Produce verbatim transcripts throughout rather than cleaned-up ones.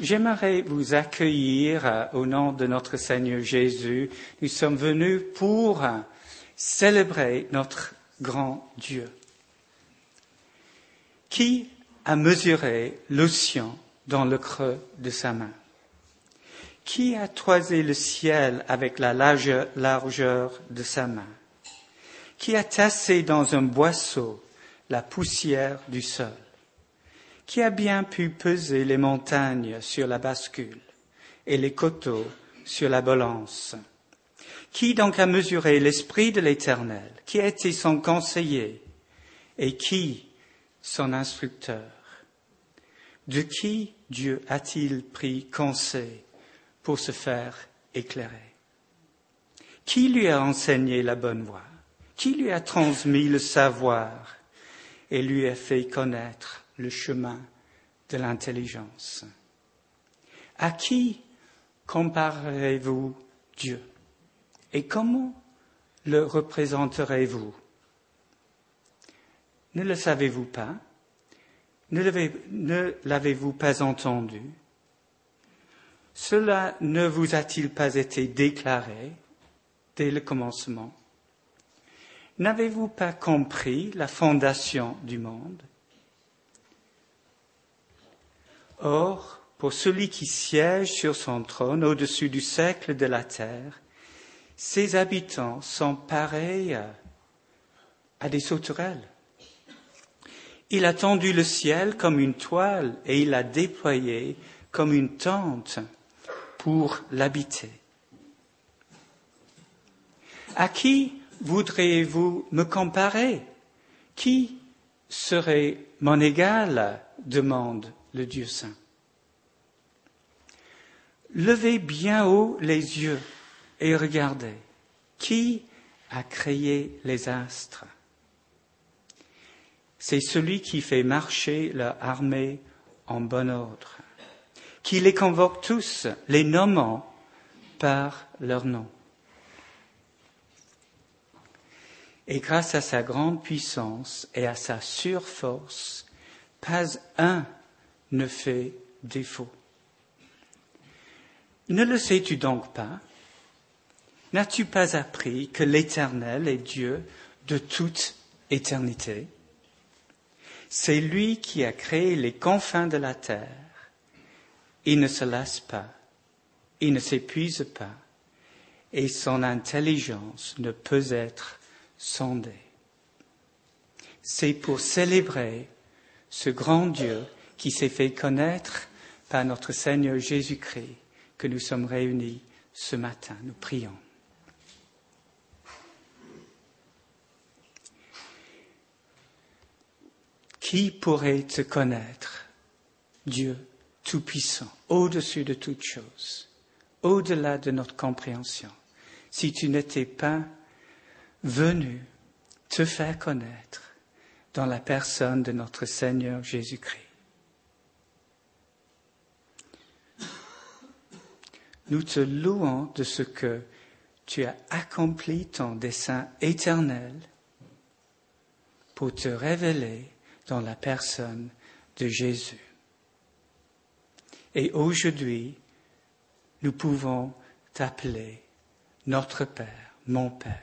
j'aimerais vous accueillir euh, au nom de notre Seigneur Jésus. Nous sommes venus pour euh, célébrer notre grand Dieu. Qui a mesuré l'océan dans le creux de sa main? Qui a toisé le ciel avec la largeur, largeur de sa main? Qui a tassé dans un boisseau la poussière du sol? Qui a bien pu peser les montagnes sur la bascule et les coteaux sur la balance? Qui donc a mesuré l'Esprit de l'Éternel? Qui a été son conseiller? Et qui son instructeur? De qui Dieu a-t-il pris conseil pour se faire éclairer? Qui lui a enseigné la bonne voie? Qui lui a transmis le savoir et lui a fait connaître le chemin de l'intelligence? À qui comparerez-vous Dieu? Et comment le représenterez-vous? Ne le savez-vous pas? Ne l'avez, ne l'avez-vous pas entendu? Cela ne vous a-t-il pas été déclaré dès le commencement? N'avez-vous pas compris la fondation du monde? Or, pour celui qui siège sur son trône au-dessus du cercle de la terre, ses habitants sont pareils à des sauterelles. Il a tendu le ciel comme une toile et il l'a déployé comme une tente pour l'habiter. À qui voudriez-vous me comparer? Qui serait mon égal? Demande le Dieu saint. Levez bien haut les yeux et regardez. Qui a créé les astres? C'est celui qui fait marcher leur armée en bon ordre, qui les convoque tous, les nommant par leur nom. Et grâce à sa grande puissance et à sa surforce, pas un ne fait défaut. Ne le sais-tu donc pas? N'as-tu pas appris que l'Éternel est Dieu de toute éternité? C'est lui qui a créé les confins de la terre. Il ne se lasse pas, il ne s'épuise pas, et son intelligence ne peut être sondée. C'est pour célébrer ce grand Dieu qui s'est fait connaître par notre Seigneur Jésus-Christ que nous sommes réunis ce matin. Nous prions. Qui pourrait te connaître, Dieu Tout-Puissant, au-dessus de toutes choses, au-delà de notre compréhension, si tu n'étais pas venu te faire connaître dans la personne de notre Seigneur Jésus-Christ? Nous te louons de ce que tu as accompli ton dessein éternel pour te révéler dans la personne de Jésus. Et aujourd'hui, nous pouvons t'appeler notre Père, mon Père.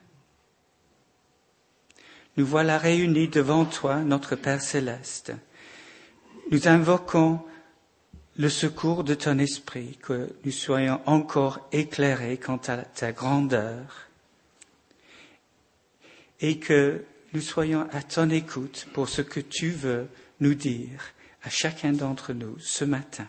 Nous voilà réunis devant toi, notre Père céleste. Nous invoquons le secours de ton esprit, que nous soyons encore éclairés quant à ta grandeur et que nous soyons à ton écoute pour ce que tu veux nous dire à chacun d'entre nous ce matin.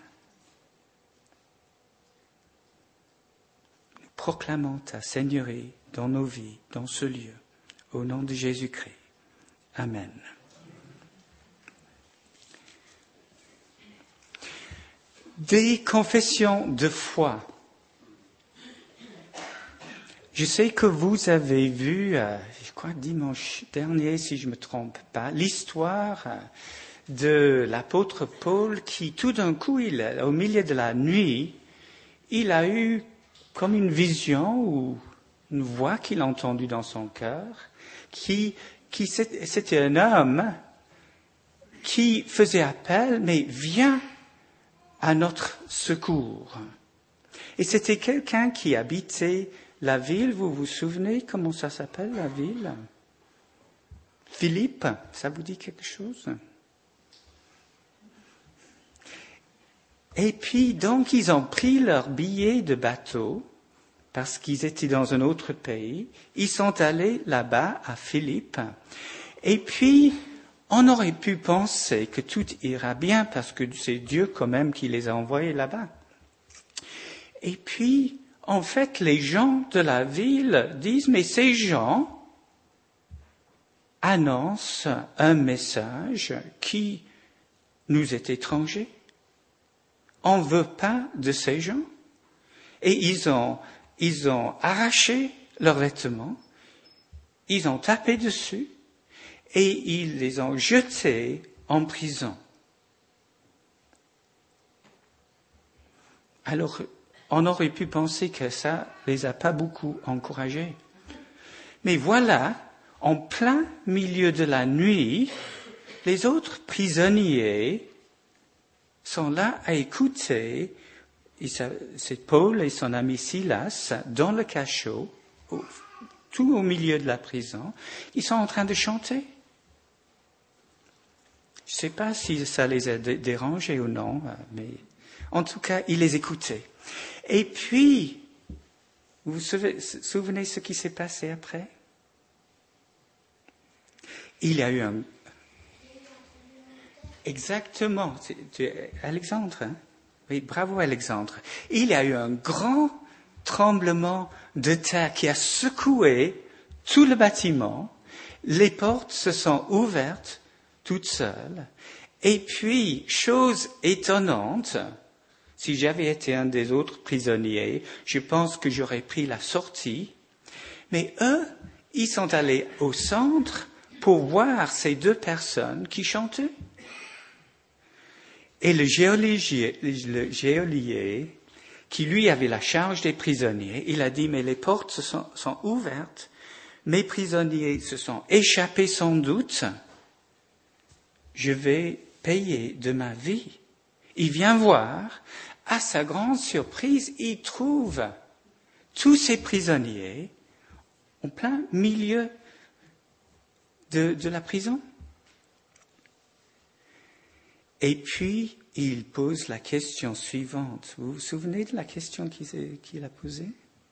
Nous proclamons ta Seigneurie dans nos vies, dans ce lieu, au nom de Jésus-Christ. Amen. Des confessions de foi. Je sais que vous avez vu, euh, je crois dimanche dernier, si je ne me trompe pas, l'histoire euh, de l'apôtre Paul qui, tout d'un coup, il, au milieu de la nuit, il a eu comme une vision ou une voix qu'il a entendue dans son cœur, qui, qui c'était un homme qui faisait appel, mais viens à notre secours. Et c'était quelqu'un qui habitait la ville, vous vous souvenez comment ça s'appelle la ville? Philippe, ça vous dit quelque chose? Et puis, donc, ils ont pris leur billet de bateau, parce qu'ils étaient dans un autre pays. Ils sont allés là-bas, à Philippe. Et puis, on aurait pu penser que tout ira bien, parce que c'est Dieu quand même qui les a envoyés là-bas. Et puis, en fait, les gens de la ville disent, mais ces gens annoncent un message qui nous est étranger. On ne veut pas de ces gens. Et ils ont, ils ont arraché leurs vêtements, ils ont tapé dessus et ils les ont jetés en prison. Alors, on aurait pu penser que ça les a pas beaucoup encouragés. Mais voilà, en plein milieu de la nuit, les autres prisonniers sont là à écouter, c'est Paul et son ami Silas, dans le cachot, au, tout au milieu de la prison, ils sont en train de chanter. Je ne sais pas si ça les a dérangés ou non, mais en tout cas, ils les écoutaient. Et puis, vous vous souvenez, souvenez ce qui s'est passé après? Il y a eu un... Exactement, tu es Alexandre, hein? Oui, bravo Alexandre. Il y a eu un grand tremblement de terre qui a secoué tout le bâtiment. Les portes se sont ouvertes toutes seules. Et puis, chose étonnante, si j'avais été un des autres prisonniers, je pense que j'aurais pris la sortie. Mais eux, ils sont allés au centre pour voir ces deux personnes qui chantaient. Et le géolier, le géolier, qui lui avait la charge des prisonniers, il a dit, mais les portes se sont, sont ouvertes, mes prisonniers se sont échappés sans doute, je vais payer de ma vie. Il vient voir, à sa grande surprise, il trouve tous ces prisonniers en plein milieu de, de la prison. Et puis, il pose la question suivante. Vous vous souvenez de la question qu'il, qu'il a posée?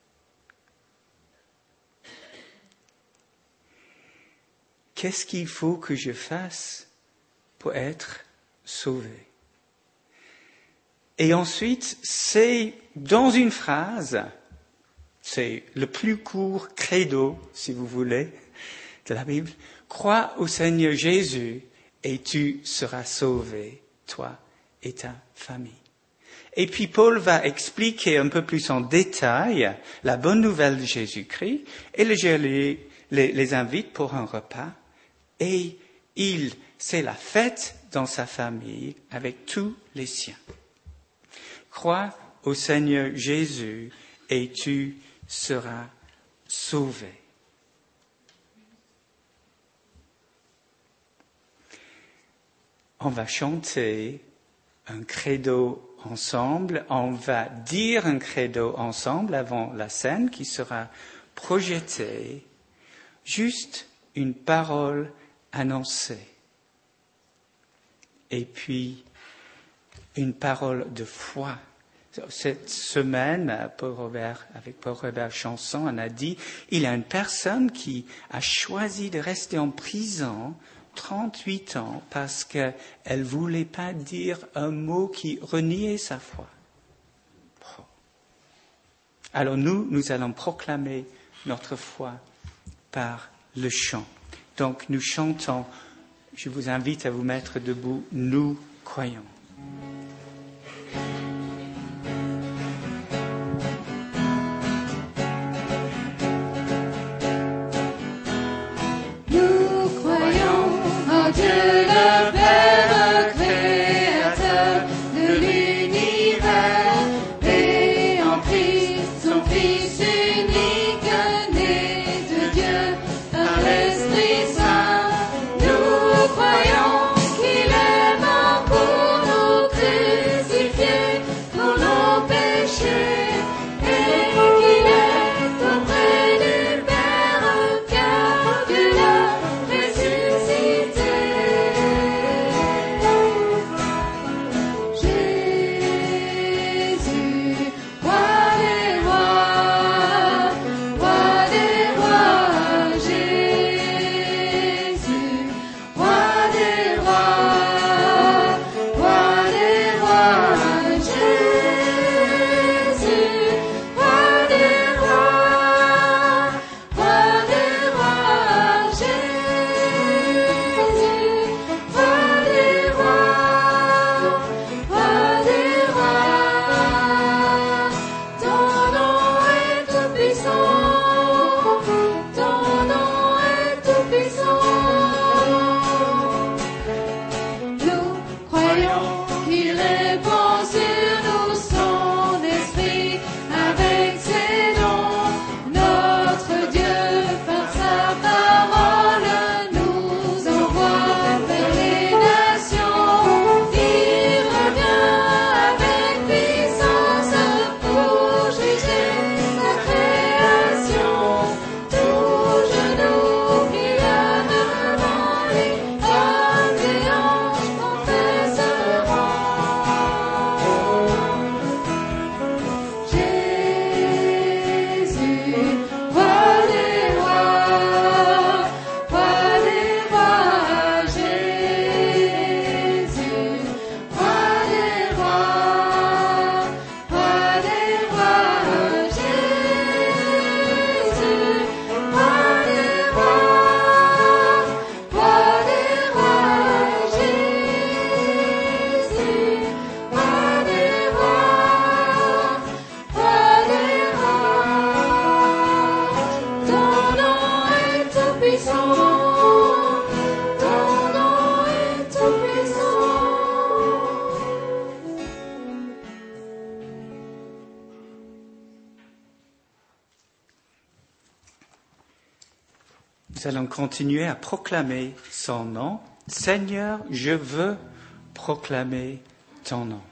Qu'est-ce qu'il faut que je fasse pour être sauvé? Et ensuite, c'est dans une phrase, c'est le plus court credo, si vous voulez, de la Bible. Crois au Seigneur Jésus et tu seras sauvé, toi et ta famille. Et puis Paul va expliquer un peu plus en détail la bonne nouvelle de Jésus-Christ et le geôlier les, les invite pour un repas et il, c'est la fête dans sa famille avec tous les siens. Crois au Seigneur Jésus et tu seras sauvé. On va chanter un credo ensemble, on va dire un credo ensemble avant la scène qui sera projetée, juste une parole annoncée. Et puis, une parole de foi. Cette semaine, Paul Robert, avec Paul Robert Chanson, on a dit, il y a une personne qui a choisi de rester en prison trente-huit ans parce qu'elle ne voulait pas dire un mot qui reniait sa foi. Alors nous, nous allons proclamer notre foi par le chant. Donc nous chantons, je vous invite à vous mettre debout, nous croyons. Nous croyons qu'il est mort pour nous créer. Nous allons continuer à proclamer son nom. Seigneur, je veux proclamer ton nom.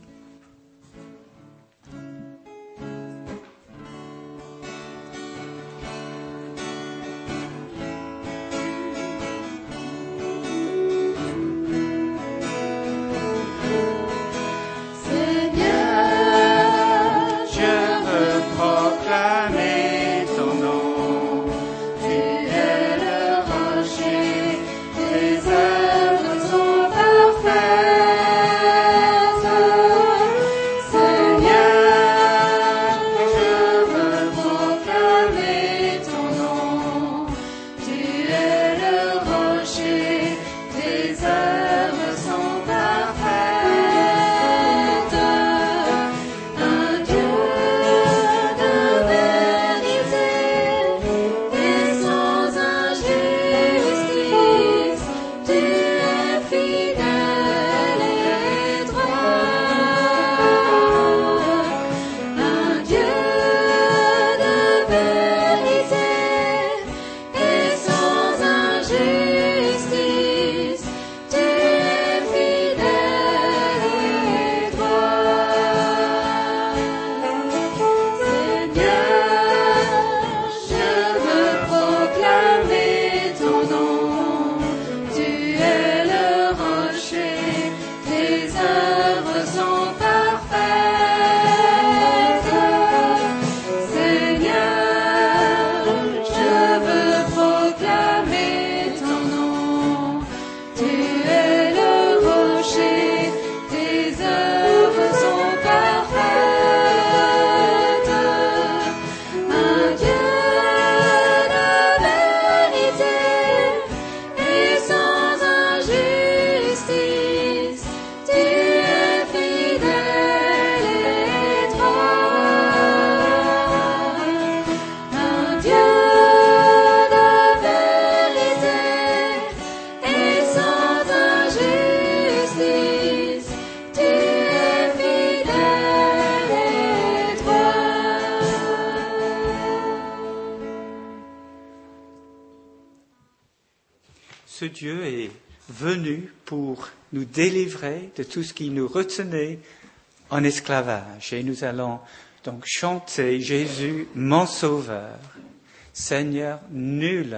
Ce Dieu est venu pour nous délivrer de tout ce qui nous retenait en esclavage. Et nous allons donc chanter Jésus, mon Sauveur. Seigneur, nul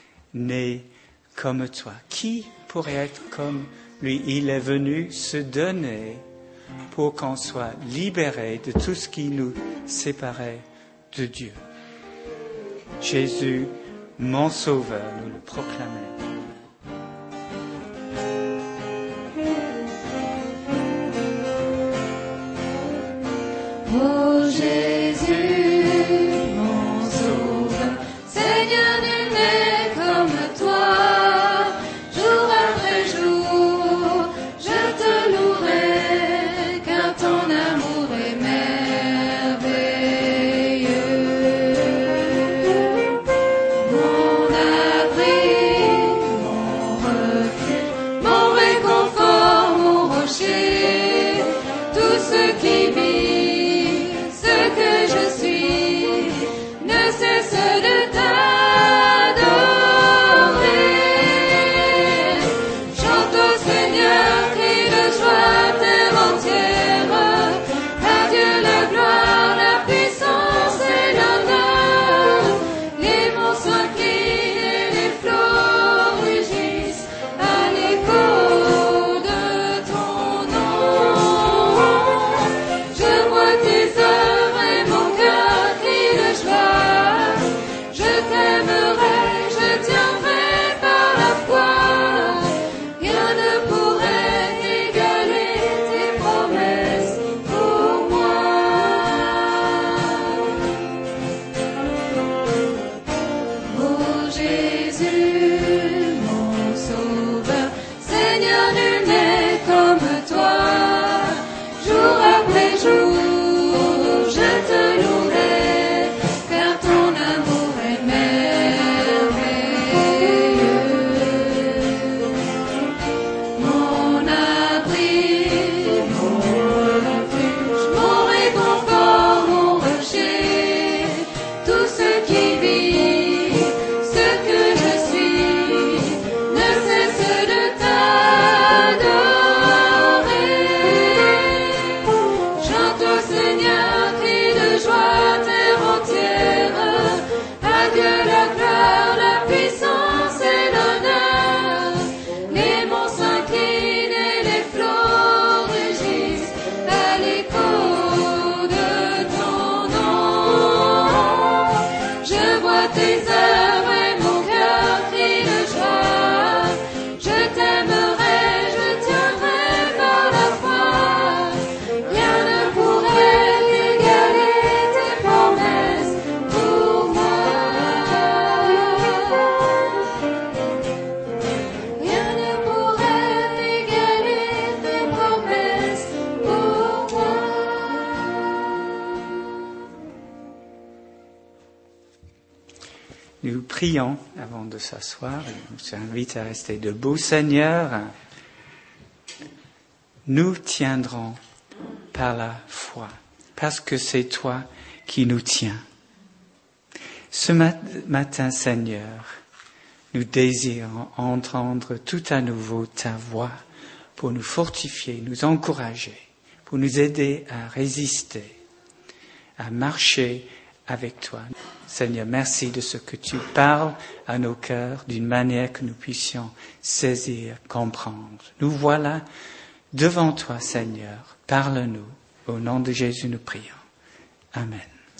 n'est comme toi. Qui pourrait être comme lui? Il est venu se donner pour qu'on soit libéré de tout ce qui nous séparait de Dieu. Jésus, mon Sauveur, nous le proclamons. Oh Jésus, mon Sauveur, Seigneur, nul n'est comme toi. Jour après jour, je te louerai, car ton amour est merveilleux. Mon abri, tes œuvres et mon cœur crie de joie. Je t'aimerai, je tiendrai par la foi. Rien ne pourrait égaler tes promesses pour moi. Rien ne pourrait égaler tes promesses pour moi. Nous prions avant de s'asseoir. Je vous invite à rester debout. Seigneur, nous tiendrons par la foi, parce que c'est toi qui nous tiens. Ce mat- matin, Seigneur, nous désirons entendre tout à nouveau ta voix pour nous fortifier, nous encourager, pour nous aider à résister, à marcher avec toi. Seigneur, merci de ce que tu parles à nos cœurs d'une manière que nous puissions saisir, comprendre. Nous voilà devant toi, Seigneur. Parle-nous. Au nom de Jésus, nous prions. Amen.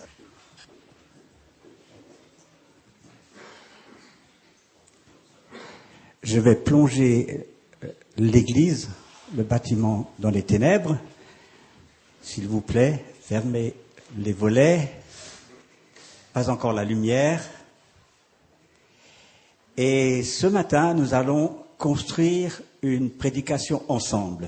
Je vais plonger l'église, le bâtiment, dans les ténèbres. S'il vous plaît, fermez les volets. Pas encore la lumière. Et ce matin, nous allons construire une prédication ensemble.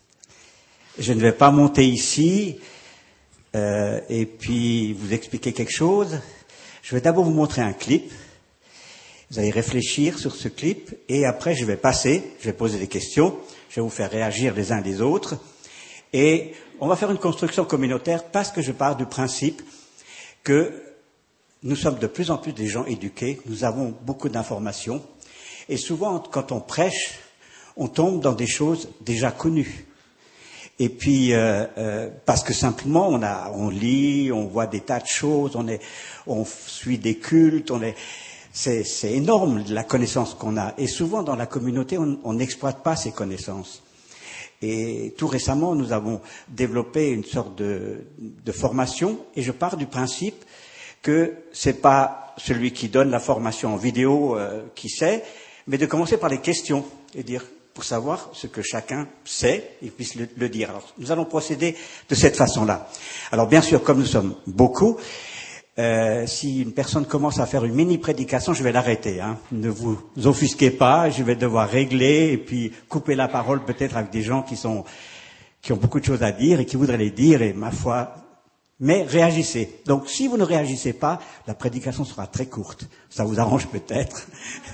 Je ne vais pas monter ici euh, et puis vous expliquer quelque chose. Je vais d'abord vous montrer un clip. Vous allez réfléchir sur ce clip et après je vais passer, je vais poser des questions, je vais vous faire réagir les uns les autres. Et on va faire une construction communautaire parce que je pars du principe que nous sommes de plus en plus des gens éduqués, nous avons beaucoup d'informations, et souvent, quand on prêche, on tombe dans des choses déjà connues. Et puis, euh, euh, parce que simplement, on, a, on lit, on voit des tas de choses, on, est, on suit des cultes, on est, c'est, c'est énorme la connaissance qu'on a. Et souvent, dans la communauté, on n'exploite pas ces connaissances. Et tout récemment, nous avons développé une sorte de, de formation, et je pars du principe que c'est pas celui qui donne la formation en vidéo euh, qui sait, mais de commencer par les questions et dire pour savoir ce que chacun sait et puisse le, le dire. Alors, nous allons procéder de cette façon-là. Alors, bien sûr, comme nous sommes beaucoup, euh, si une personne commence à faire une mini-prédication, je vais l'arrêter. Hein. Ne vous offusquez pas, je vais devoir régler et puis couper la parole peut-être avec des gens qui sont qui ont beaucoup de choses à dire et qui voudraient les dire. Et ma foi. Mais réagissez. Donc, si vous ne réagissez pas, la prédication sera très courte. Ça vous arrange peut-être.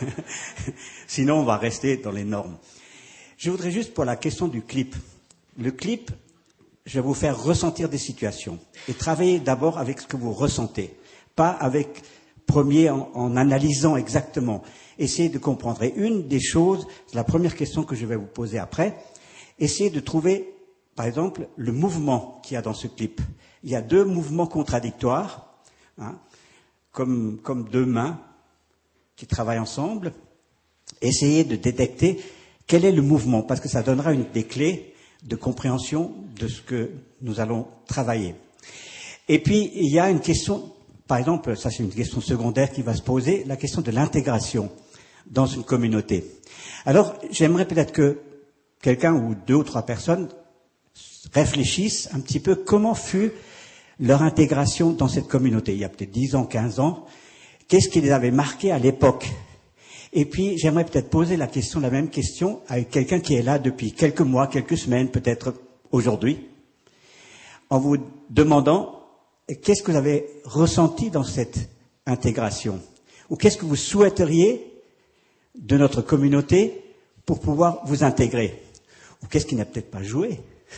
Sinon, on va rester dans les normes. Je voudrais juste pour la question du clip. Le clip, je vais vous faire ressentir des situations. Et travailler d'abord avec ce que vous ressentez. Pas avec, premier, en, en analysant exactement. Essayez de comprendre. Et une des choses, c'est la première question que je vais vous poser après. Essayez de trouver, par exemple, le mouvement qu'il y a dans ce clip. Il y a deux mouvements contradictoires, hein, comme, comme deux mains qui travaillent ensemble. Essayez de détecter quel est le mouvement, parce que ça donnera une des clés de compréhension de ce que nous allons travailler. Et puis, il y a une question, par exemple, ça c'est une question secondaire qui va se poser, la question de l'intégration dans une communauté. Alors, j'aimerais peut-être que quelqu'un ou deux ou trois personnes réfléchissent un petit peu comment fut leur intégration dans cette communauté. Il y a peut-être dix ans, quinze ans. Qu'est-ce qui les avait marqués à l'époque? Et puis, j'aimerais peut-être poser la question, la même question, à quelqu'un qui est là depuis quelques mois, quelques semaines, peut-être aujourd'hui, en vous demandant qu'est-ce que vous avez ressenti dans cette intégration? Ou qu'est-ce que vous souhaiteriez de notre communauté pour pouvoir vous intégrer? Ou qu'est-ce qui n'a peut-être pas joué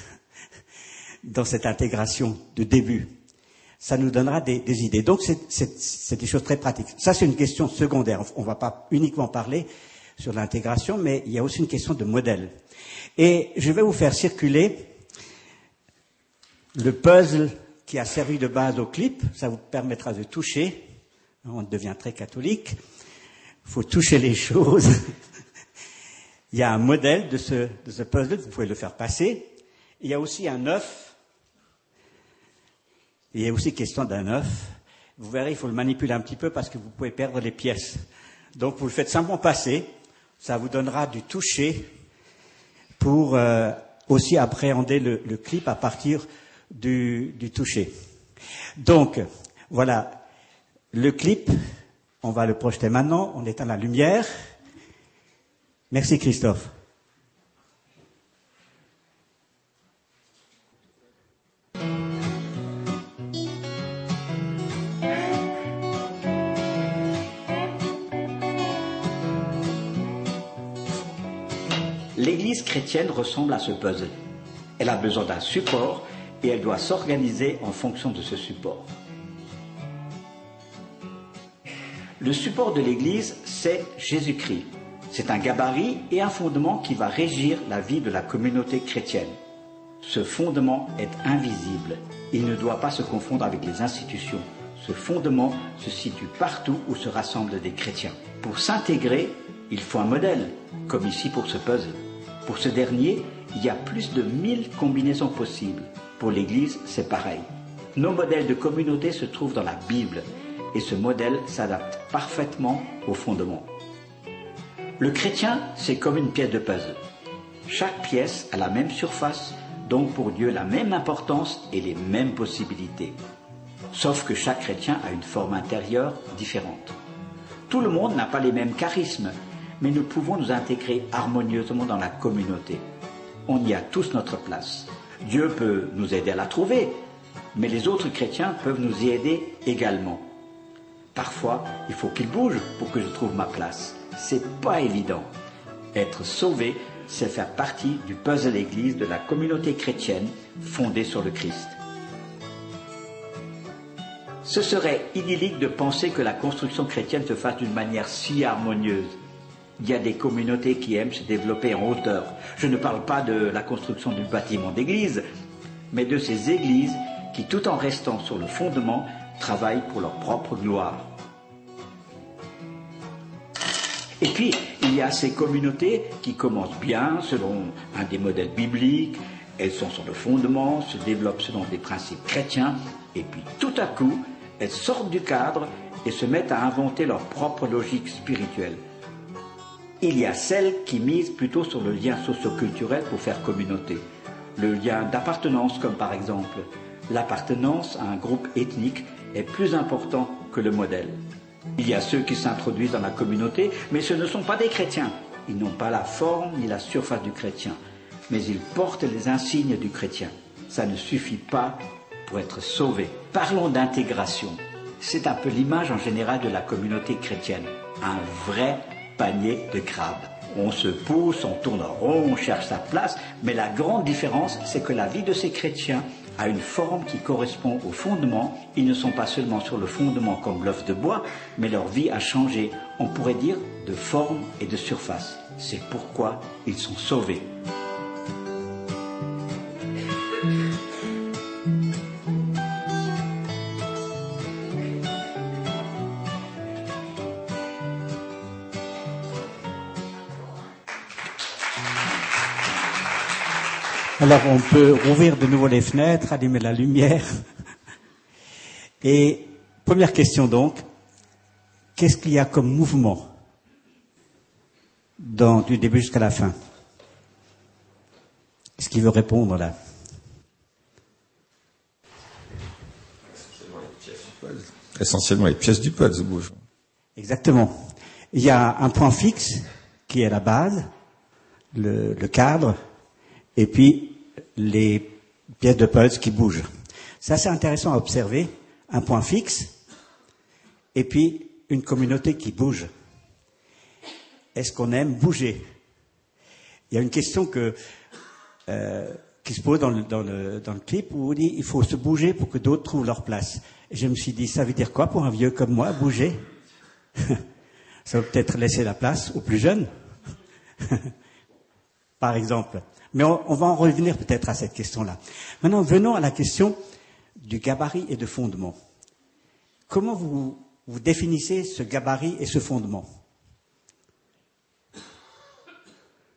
dans cette intégration de début? Ça nous donnera des, des idées. Donc, c'est, c'est, c'est des choses très pratiques. Ça, c'est une question secondaire. On ne va pas uniquement parler sur l'intégration, mais il y a aussi une question de modèle. Et je vais vous faire circuler le puzzle qui a servi de base au clip. Ça vous permettra de toucher. On devient très catholique. Il faut toucher les choses. Il y a un modèle de ce, de ce puzzle. Vous pouvez le faire passer. Il y a aussi un œuf. Il y a aussi question d'un œuf. Vous verrez, il faut le manipuler un petit peu parce que vous pouvez perdre les pièces. Donc vous le faites simplement passer, ça vous donnera du toucher pour euh, aussi appréhender le, le clip à partir du, du toucher. Donc, voilà, le clip, on va le projeter maintenant, on éteint la lumière. Merci Christophe. L'Église chrétienne ressemble à ce puzzle. Elle a besoin d'un support et elle doit s'organiser en fonction de ce support. Le support de l'Église, c'est Jésus-Christ. C'est un gabarit et un fondement qui va régir la vie de la communauté chrétienne. Ce fondement est invisible. Il ne doit pas se confondre avec les institutions. Ce fondement se situe partout où se rassemblent des chrétiens. Pour s'intégrer, il faut un modèle, comme ici pour ce puzzle. Pour ce dernier, il y a plus de mille combinaisons possibles. Pour l'Église, c'est pareil. Nos modèles de communauté se trouvent dans la Bible et ce modèle s'adapte parfaitement au fondement. Le chrétien, c'est comme une pièce de puzzle. Chaque pièce a la même surface, donc pour Dieu la même importance et les mêmes possibilités. Sauf que chaque chrétien a une forme intérieure différente. Tout le monde n'a pas les mêmes charismes, mais nous pouvons nous intégrer harmonieusement dans la communauté. On y a tous notre place. Dieu peut nous aider à la trouver, mais les autres chrétiens peuvent nous y aider également. Parfois, il faut qu'il bouge pour que je trouve ma place. C'est pas évident. Être sauvé, c'est faire partie du puzzle Église de la communauté chrétienne fondée sur le Christ. Ce serait idyllique de penser que la construction chrétienne se fasse d'une manière si harmonieuse. Il y a des communautés qui aiment se développer en hauteur. Je ne parle pas de la construction du bâtiment d'église, mais de ces églises qui, tout en restant sur le fondement, travaillent pour leur propre gloire. Et puis, il y a ces communautés qui commencent bien selon un des modèles bibliques, elles sont sur le fondement, se développent selon des principes chrétiens, et puis tout à coup, elles sortent du cadre et se mettent à inventer leur propre logique spirituelle. Il y a celles qui misent plutôt sur le lien socio-culturel pour faire communauté. Le lien d'appartenance, comme par exemple, l'appartenance à un groupe ethnique est plus important que le modèle. Il y a ceux qui s'introduisent dans la communauté, mais ce ne sont pas des chrétiens. Ils n'ont pas la forme ni la surface du chrétien, mais ils portent les insignes du chrétien. Ça ne suffit pas pour être sauvé. Parlons d'intégration. C'est un peu l'image en général de la communauté chrétienne. Un vrai panier de crabes. On se pousse, on tourne en rond, on cherche sa place, mais la grande différence, c'est que la vie de ces chrétiens a une forme qui correspond au fondement. Ils ne sont pas seulement sur le fondement comme l'œuf de bois, mais leur vie a changé, on pourrait dire, de forme et de surface. C'est pourquoi ils sont sauvés. Alors on peut rouvrir de nouveau les fenêtres, allumer la lumière. Et première question donc, qu'est-ce qu'il y a comme mouvement dans, du début jusqu'à la fin? Est-ce qu'il veut répondre là? Essentiellement les pièces du puzzle bougent. Exactement. Il y a un point fixe qui est la base, le, le cadre, et puis les pièces de puzzle qui bougent. Ça, c'est intéressant à observer. Un point fixe, et puis une communauté qui bouge. Est-ce qu'on aime bouger? Il y a une question que, euh, qui se pose dans le, dans, le, dans le clip où on dit il faut se bouger pour que d'autres trouvent leur place. Et je me suis dit, ça veut dire quoi pour un vieux comme moi, bouger? Ça veut peut-être laisser la place aux plus jeunes, par exemple. Mais on, on va en revenir peut-être à cette question-là. Maintenant, venons à la question du gabarit et de fondement. Comment vous, vous définissez ce gabarit et ce fondement?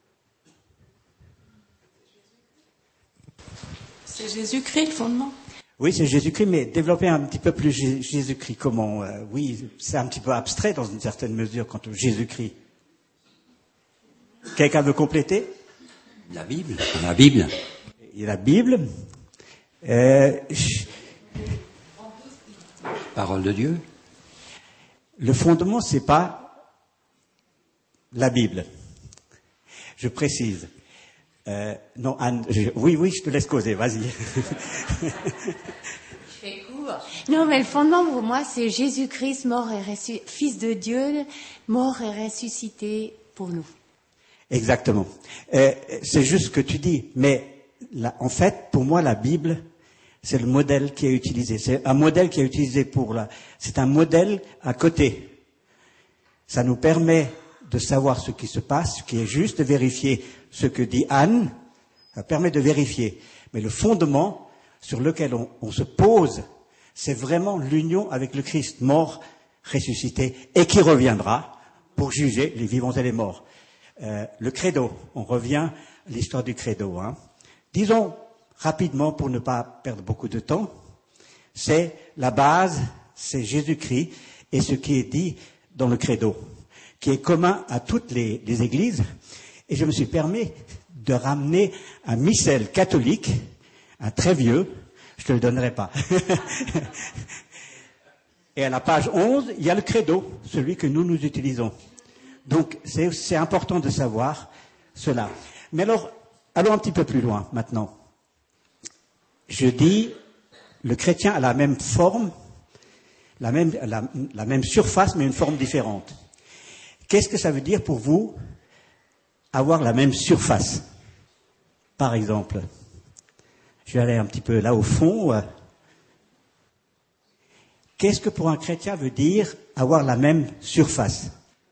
C'est Jésus-Christ le fondement. Oui, c'est Jésus-Christ, mais développer un petit peu plus J- Jésus-Christ. Comment euh, Oui, c'est un petit peu abstrait dans une certaine mesure quant au Jésus-Christ. Quelqu'un veut compléter? La Bible. La Bible. Il y a la Bible. Euh, Parole de Dieu. le fondement, c'est pas la Bible. Je précise. Euh, non, Anne, je- oui, oui, je te laisse causer, vas-y. Non, mais le fondement pour moi, c'est Jésus-Christ, mort et ressu- Fils de Dieu, mort et ressuscité pour nous. Exactement. Euh, c'est juste ce que tu dis, mais la- en fait, pour moi, la Bible, c'est le modèle qui est utilisé. C'est un modèle qui est utilisé pour la. C'est un modèle à côté. Ça nous permet de savoir ce qui se passe, ce qui est juste, de vérifier ce que dit Anne. Ça permet de vérifier. Mais le fondement sur lequel on, on se pose, c'est vraiment l'union avec le Christ, mort, ressuscité, et qui reviendra pour juger les vivants et les morts. Euh, le credo, on revient à l'histoire du credo. Hein. Disons rapidement, pour ne pas perdre beaucoup de temps, c'est la base, c'est Jésus-Christ et ce qui est dit dans le credo, qui est commun à toutes les, les églises. Et je me suis permis de ramener un missel catholique, un très vieux, je te le donnerai pas. Et à la page onze, il y a le credo, celui que nous nous utilisons. Donc c'est, c'est important de savoir cela. Mais alors, allons un petit peu plus loin maintenant. Je dis, le chrétien a la même forme, la même, la, la même surface, mais une forme différente. Qu'est-ce que ça veut dire pour vous, avoir la même surface? Par exemple, je vais aller un petit peu là au fond. Qu'est-ce que pour un chrétien veut dire avoir la même surface?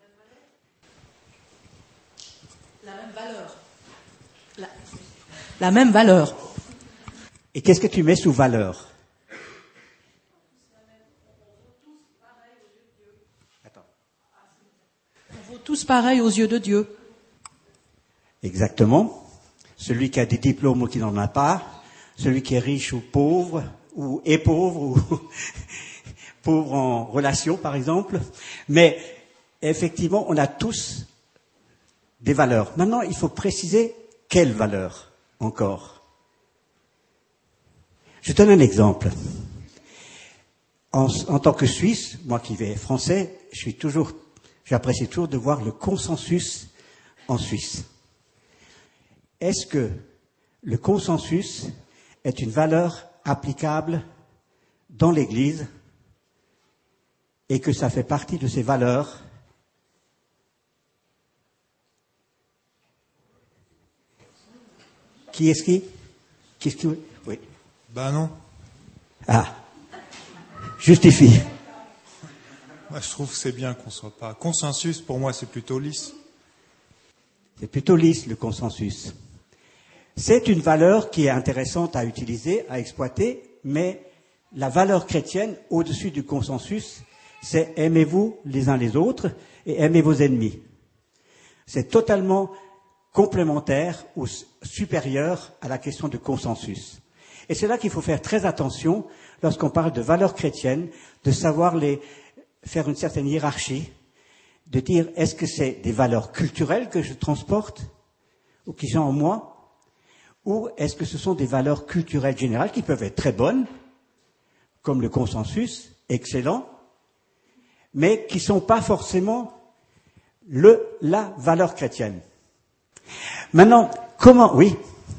La même valeur. La, la même valeur. Et qu'est-ce que tu mets sous valeur? On vaut tous pareil aux yeux de Dieu. Exactement. Celui qui a des diplômes ou qui n'en a pas, celui qui est riche ou pauvre, ou est pauvre, ou pauvre en relation, par exemple. Mais effectivement, on a tous des valeurs. Maintenant, il faut préciser quelles valeurs encore. Je donne un exemple. En, en tant que Suisse, moi qui vais français, je suis toujours, j'apprécie toujours de voir le consensus en Suisse. Est-ce que le consensus est une valeur applicable dans l'Église et que ça fait partie de ces valeurs Qui est-ce qui Qu'est-ce qui Oui. Ben non. Ah. Justifie. Moi, je trouve que c'est bien qu'on soit pas. Consensus, pour moi, c'est plutôt lisse. C'est plutôt lisse, le consensus. C'est une valeur qui est intéressante à utiliser, à exploiter, mais la valeur chrétienne, au-dessus du consensus, c'est aimez-vous les uns les autres et aimez vos ennemis. C'est totalement complémentaire ou supérieur à la question de consensus. Et c'est là qu'il faut faire très attention lorsqu'on parle de valeurs chrétiennes, de savoir les, faire une certaine hiérarchie, de dire est-ce que c'est des valeurs culturelles que je transporte ou qui sont en moi, ou est-ce que ce sont des valeurs culturelles générales qui peuvent être très bonnes, comme le consensus, excellent, mais qui ne sont pas forcément le, la valeur chrétienne. Maintenant, comment... Oui.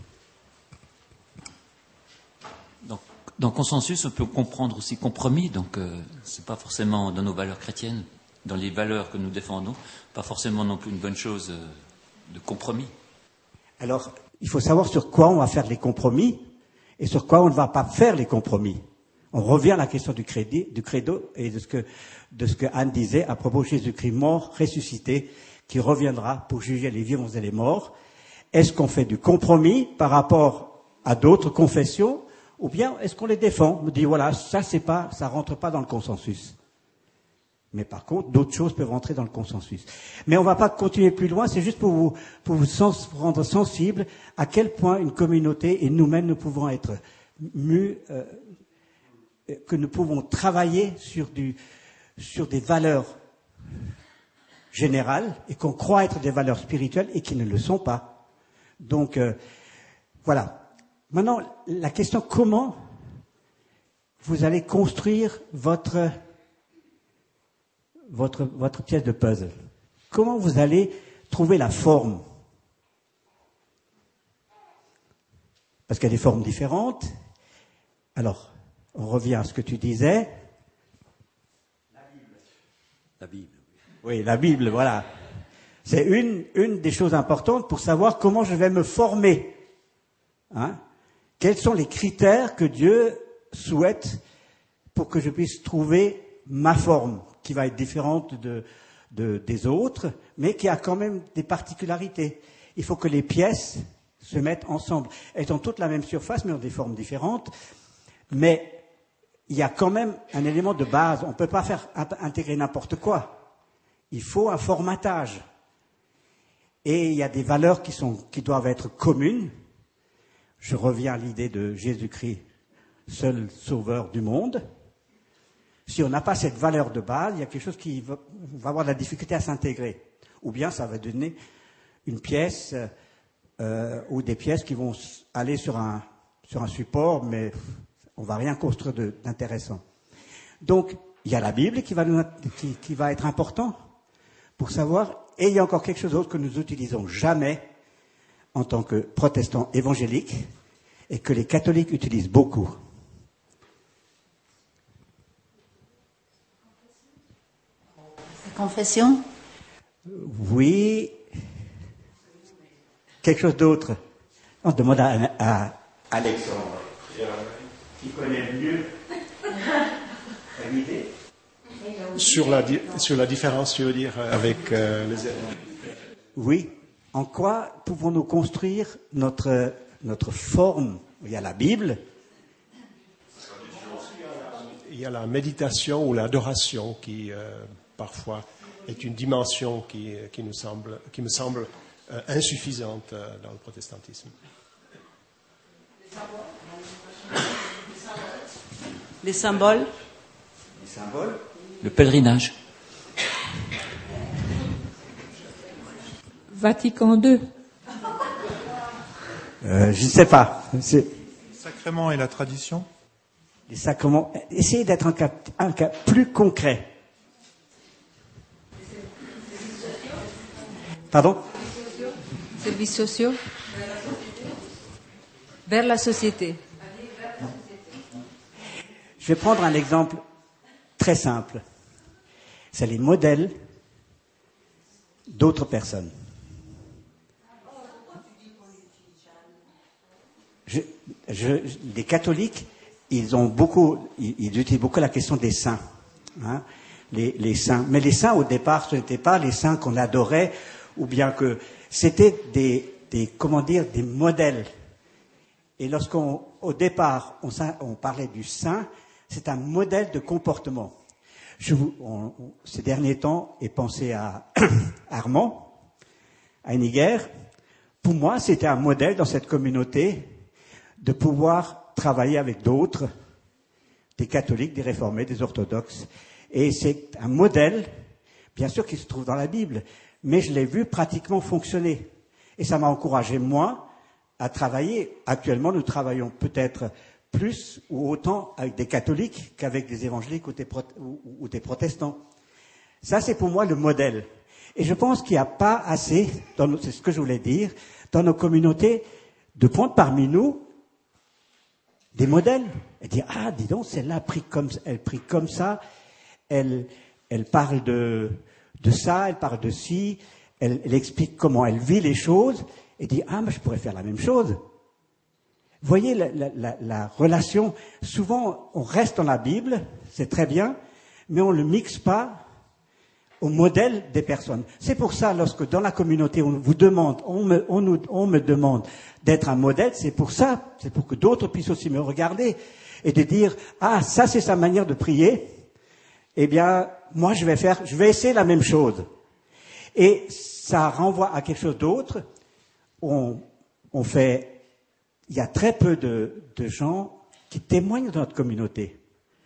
Donc, dans consensus, on peut comprendre aussi compromis, donc euh, c'est pas forcément dans nos valeurs chrétiennes, dans les valeurs que nous défendons, pas forcément non plus une bonne chose euh, de compromis. Alors, il faut savoir sur quoi on va faire les compromis et sur quoi on ne va pas faire les compromis. On revient à la question du, crédit, du credo et de ce, que, de ce que Anne disait à propos de Jésus-Christ mort, ressuscité, qui reviendra pour juger les vivants et les morts. Est-ce qu'on fait du compromis par rapport à d'autres confessions ou bien est-ce qu'on les défend? On dit voilà, ça c'est pas, ça rentre pas dans le consensus. Mais par contre, d'autres choses peuvent rentrer dans le consensus. Mais on ne va pas continuer plus loin, c'est juste pour vous, pour vous sens, rendre sensible à quel point une communauté et nous-mêmes nous pouvons être mus, euh, que nous pouvons travailler sur, du, sur des valeurs générales et qu'on croit être des valeurs spirituelles et qui ne le sont pas. Donc, euh, voilà. Maintenant, la question, comment vous allez construire votre, votre, votre pièce de puzzle? Comment vous allez trouver la forme? Parce qu'il y a des formes différentes. Alors, on revient à ce que tu disais. La Bible. La Bible. Oui, la Bible, voilà. C'est une, une des choses importantes pour savoir comment je vais me former. Hein? Quels sont les critères que Dieu souhaite pour que je puisse trouver ma forme, qui va être différente de, de, des autres, mais qui a quand même des particularités. Il faut que les pièces se mettent ensemble. Elles ont toutes la même surface, mais ont des formes différentes. Mais il y a quand même un élément de base. On ne peut pas faire intégrer n'importe quoi. Il faut un formatage. Et il y a des valeurs qui, sont, qui doivent être communes. Je reviens à l'idée de Jésus-Christ, seul sauveur du monde. Si on n'a pas cette valeur de base, il y a quelque chose qui va, va avoir de la difficulté à s'intégrer. Ou bien ça va donner une pièce euh, ou des pièces qui vont aller sur un, sur un support, mais on ne va rien construire de, d'intéressant. Donc, il y a la Bible qui va, nous, qui, qui va être important pour savoir, et il y a encore quelque chose d'autre que nous n'utilisons jamais en tant que protestants évangéliques et que les catholiques utilisent beaucoup. Confession? Oui. Quelque chose d'autre. On demande à, à Alexandre, qui connaît mieux l'idée. Sur la, sur la différence, tu veux dire, avec euh, les... Oui. En quoi pouvons-nous construire notre, notre forme? Il y a la Bible. Il y a la méditation ou l'adoration qui, euh, parfois, est une dimension qui, qui, nous semble, qui me semble euh, insuffisante euh, dans le protestantisme. Les symboles. Les symboles. Le pèlerinage. Vatican deux. Euh, je ne sais pas. C'est... Les sacrements et la tradition. Les sacrements. Essayez d'être un cas, un cas plus concret. Pardon? Services sociaux. Vers la société. Je vais prendre un exemple très simple. C'est les modèles d'autres personnes. Je, je, les catholiques, ils ont beaucoup, ils, ils utilisent beaucoup la question des saints, hein, les, les saints. Mais les saints, au départ, ce n'étaient pas les saints qu'on adorait, ou bien que c'était des, des, comment dire, des modèles. Et lorsqu'on, au départ, on, on parlait du saint, c'est un modèle de comportement. Je vous, on, on, ces derniers temps, ai pensé à Armand, à Henniger. Pour moi, c'était un modèle dans cette communauté de pouvoir travailler avec d'autres, des catholiques, des réformés, des orthodoxes. Et c'est un modèle, bien sûr, qui se trouve dans la Bible, mais je l'ai vu pratiquement fonctionner. Et ça m'a encouragé, moi, à travailler. Actuellement, nous travaillons peut-être plus ou autant avec des catholiques qu'avec des évangéliques ou des, pro- ou, ou des protestants. Ça, c'est pour moi le modèle. Et je pense qu'il n'y a pas assez, dans nos, c'est ce que je voulais dire, dans nos communautés, de prendre parmi nous des modèles et dire, ah, dis donc, celle-là prie comme, elle prie comme ça, elle, elle parle de, de ça, elle parle de ci, elle, elle explique comment elle vit les choses, et dit, ah, mais je pourrais faire la même chose. Vous voyez la, la, la, la relation, souvent on reste dans la Bible, c'est très bien, mais on ne le mixe pas au modèle des personnes. C'est pour ça, lorsque dans la communauté on vous demande, on me, on nous, on me demande d'être un modèle, c'est pour ça, c'est pour que d'autres puissent aussi me regarder et de dire, ah, ça c'est sa manière de prier, eh bien, moi je vais faire, je vais essayer la même chose. Et ça renvoie à quelque chose d'autre. On, on fait, il y a très peu de, de gens qui témoignent dans notre communauté.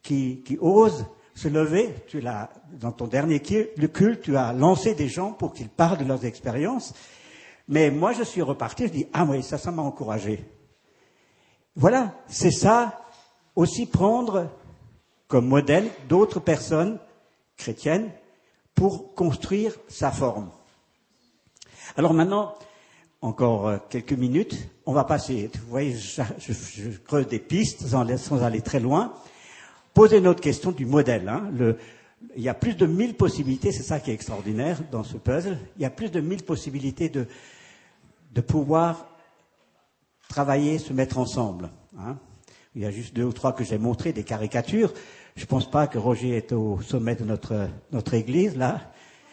qui, qui osent se lever. Tu l'as, dans ton dernier culte, tu as lancé des gens pour qu'ils parlent de leurs expériences. Mais moi, je suis reparti, je dis, ah oui, ça, ça m'a encouragé. Voilà, c'est ça, aussi prendre comme modèle d'autres personnes chrétiennes pour construire sa forme. Alors maintenant, encore quelques minutes, on va passer, vous voyez, je, je, je creuse des pistes sans, sans aller très loin. Posez notre question du modèle. Hein. Le, il y a plus de mille possibilités, c'est ça qui est extraordinaire dans ce puzzle, il y a plus de mille possibilités de, de pouvoir travailler, se mettre ensemble. Hein. Il y a juste deux ou trois que j'ai montré, des caricatures. Je ne pense pas que Roger est au sommet de notre, notre église, là.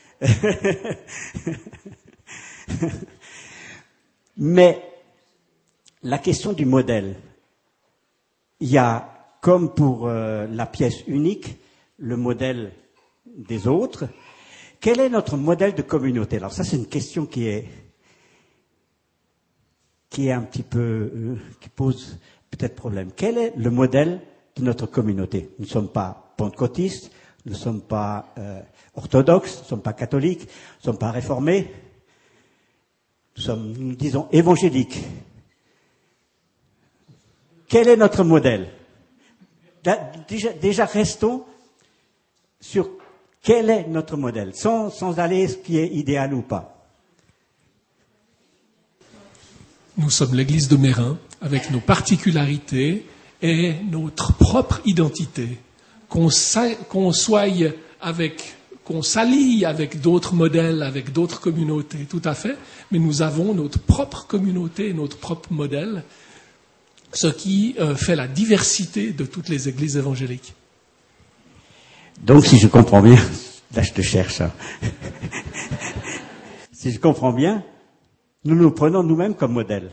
Mais la question du modèle, il y a, comme pour euh, la pièce unique, le modèle des autres. Quel est notre modèle de communauté? Alors ça, c'est une question qui est, qui est un petit peu, euh, qui pose peut-être problème. Quel est le modèle de notre communauté? Nous ne sommes pas pentecôtistes, nous ne sommes pas euh, orthodoxes, nous ne sommes pas catholiques, nous ne sommes pas réformés, nous sommes, nous disons, évangéliques. Quel est notre modèle? Déjà, déjà restons sur quel est notre modèle, sans, sans aller ce qui est idéal ou pas. Nous sommes l'église de Mérin, avec nos particularités et notre propre identité. Qu'on, sa, qu'on soit avec, qu'on s'allie avec d'autres modèles, avec d'autres communautés, tout à fait, mais nous avons notre propre communauté, notre propre modèle, ce qui euh, fait la diversité de toutes les églises évangéliques. Donc, si je comprends bien, là je te cherche, hein. Si je comprends bien, nous nous prenons nous-mêmes comme modèle.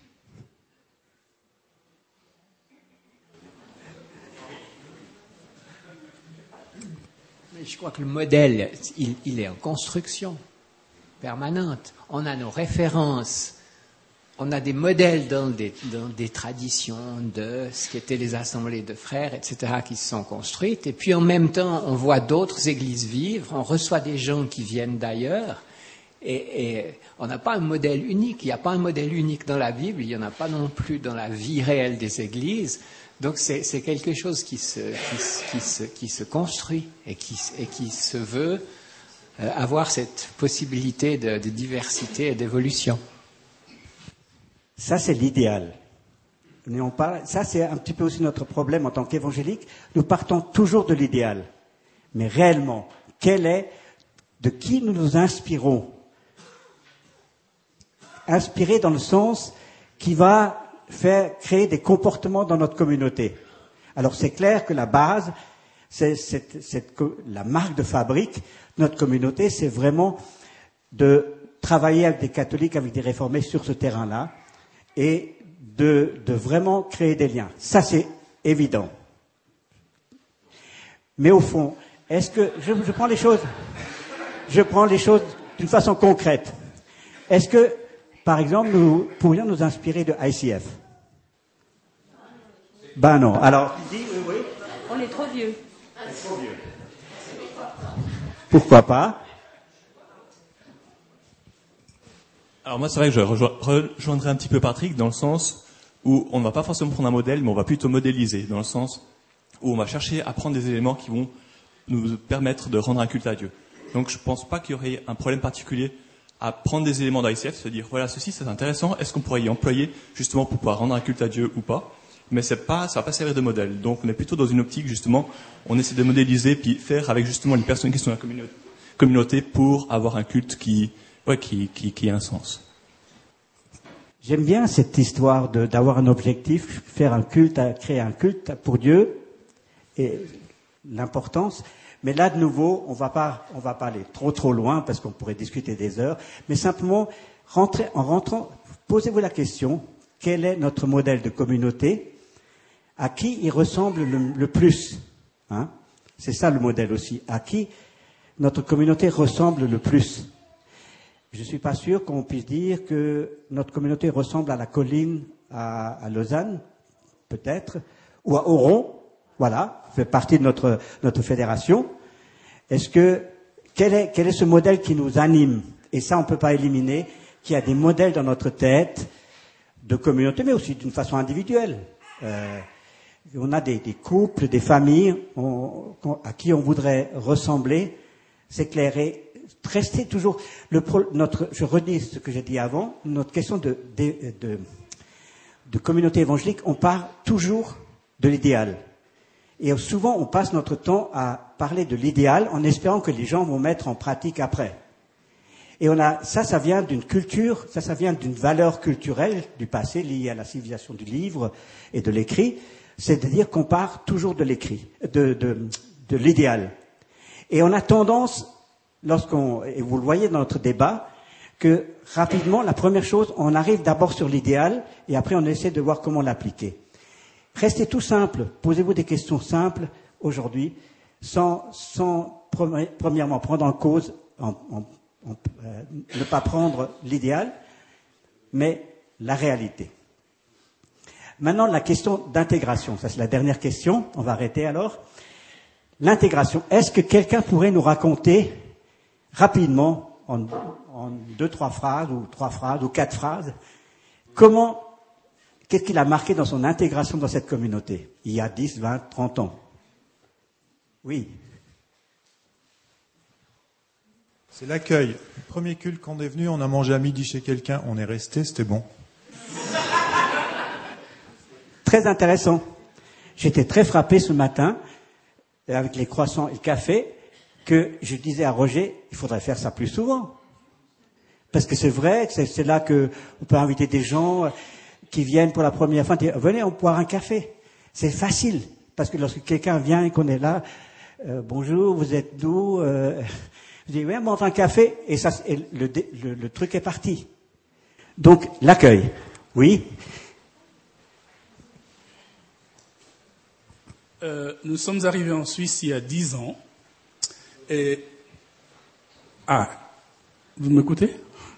Je crois que le modèle, il, il est en construction permanente. On a nos références, on a des modèles dans des, dans des traditions de ce qu'étaient les assemblées de frères, et cetera, qui se sont construites. Et puis en même temps, on voit d'autres églises vivre, on reçoit des gens qui viennent d'ailleurs. Et, et on n'a pas un modèle unique. Il n'y a pas un modèle unique dans la Bible, il n'y en a pas non plus dans la vie réelle des églises. Donc c'est, c'est quelque chose qui se, qui, qui, se, qui se construit et qui, et qui se veut euh, avoir cette possibilité de, de diversité et d'évolution. Ça, c'est l'idéal. On parle, ça, c'est un petit peu aussi notre problème en tant qu'évangélique. Nous partons toujours de l'idéal. Mais réellement, quel est, de qui nous nous inspirons? Inspiré dans le sens qui va faire créer des comportements dans notre communauté. Alors c'est clair que la base, c'est, c'est, c'est la marque de fabrique de notre communauté, c'est vraiment de travailler avec des catholiques, avec des réformés sur ce terrain-là, et de, de vraiment créer des liens. Ça, c'est évident. Mais au fond, est-ce que je, je prends les choses, je prends les choses d'une façon concrète. Est-ce que, par exemple, nous pourrions nous inspirer de I C F? Ben non. Alors, tu dis oui, oui. On est trop vieux. On est trop vieux. Pourquoi pas? Alors moi, c'est vrai que je rejoindrai un petit peu Patrick dans le sens où on ne va pas forcément prendre un modèle, mais on va plutôt modéliser, dans le sens où on va chercher à prendre des éléments qui vont nous permettre de rendre un culte à Dieu. Donc je ne pense pas qu'il y aurait un problème particulier à prendre des éléments d'I C F, se dire voilà, ceci c'est intéressant, est-ce qu'on pourrait y employer justement pour pouvoir rendre un culte à Dieu ou pas? Mais c'est pas, ça va pas servir de modèle. Donc on est plutôt dans une optique justement, on essaie de modéliser puis faire avec justement les personnes qui sont dans la communauté, communauté pour avoir un culte qui, ouais, qui, qui, qui a un sens. J'aime bien cette histoire de, d'avoir un objectif, faire un culte, créer un culte pour Dieu et l'importance. Mais là, de nouveau, on va pas, on va pas aller trop trop loin parce qu'on pourrait discuter des heures. Mais simplement, rentrer, en rentrant, posez-vous la question, quel est notre modèle de communauté? À qui il ressemble le, le plus, hein? C'est ça le modèle aussi. À qui notre communauté ressemble le plus? Je ne suis pas sûr qu'on puisse dire que notre communauté ressemble à la colline à, à Lausanne, peut-être, ou à Oron. voilà, fait partie de notre, notre fédération. Est-ce que, quel est, quel est ce modèle qui nous anime? Et ça, on ne peut pas éliminer, qu'il y a des modèles dans notre tête, de communauté, mais aussi d'une façon individuelle. Euh, on a des, des couples, des familles on, à qui on voudrait ressembler, s'éclairer, rester toujours. Le, notre, je redis ce que j'ai dit avant, notre question de, de, de, de communauté évangélique, on part toujours de l'idéal. Et souvent, on passe notre temps à parler de l'idéal en espérant que les gens vont mettre en pratique après. Et on a, ça, ça vient d'une culture, ça, ça vient d'une valeur culturelle du passé liée à la civilisation du livre et de l'écrit. C'est-à-dire qu'on part toujours de l'écrit, de, de, de l'idéal. Et on a tendance, lorsqu'on, et vous le voyez dans notre débat, que rapidement, la première chose, on arrive d'abord sur l'idéal et après on essaie de voir comment l'appliquer. Restez tout simple, posez-vous des questions simples aujourd'hui, sans, sans premièrement prendre en cause, en, en, en, euh, ne pas prendre l'idéal, mais la réalité. Maintenant, la question d'intégration, ça c'est la dernière question, on va arrêter alors. L'intégration, est-ce que quelqu'un pourrait nous raconter rapidement, en, en deux, trois phrases, ou trois phrases, ou quatre phrases, comment, qu'est-ce qu'il a marqué dans son intégration dans cette communauté, il y a dix, vingt, trente ans? Oui. C'est l'accueil. Le premier culte, quand on est venu, on a mangé à midi chez quelqu'un, on est resté, c'était bon. Très intéressant. J'étais très frappé ce matin, avec les croissants et le café, que je disais à Roger, il faudrait faire ça plus souvent. Parce que c'est vrai, c'est, c'est là que on peut inviter des gens qui viennent pour la première fois, dire, venez, on peut boire un café. C'est facile, parce que lorsque quelqu'un vient et qu'on est là, euh, bonjour, vous êtes d'où euh, je dis, oui, on boit un café, et, ça, et le, le, le truc est parti. Donc, l'accueil. Oui. Euh, nous sommes arrivés en Suisse il y a dix ans. Et... Ah, vous m'écoutez?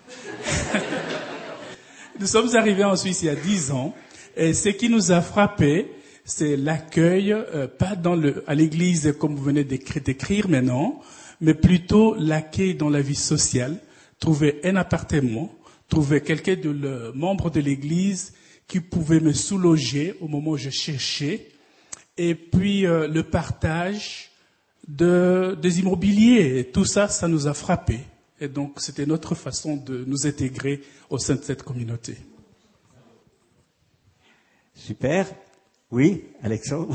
Nous sommes arrivés en Suisse il y a dix ans. Et ce qui nous a frappé, c'est l'accueil, euh, pas dans le, à l'église comme vous venez d'écrire, d'écrire maintenant, mais plutôt l'accueil dans la vie sociale. Trouver un appartement, trouver quelqu'un de le, membre de l'église qui pouvait me sous-loger au moment où je cherchais. Et puis euh, le partage de, des immobiliers. Et tout ça, ça nous a frappés. Et donc, c'était notre façon de nous intégrer au sein de cette communauté. Super. Oui, Alexandre.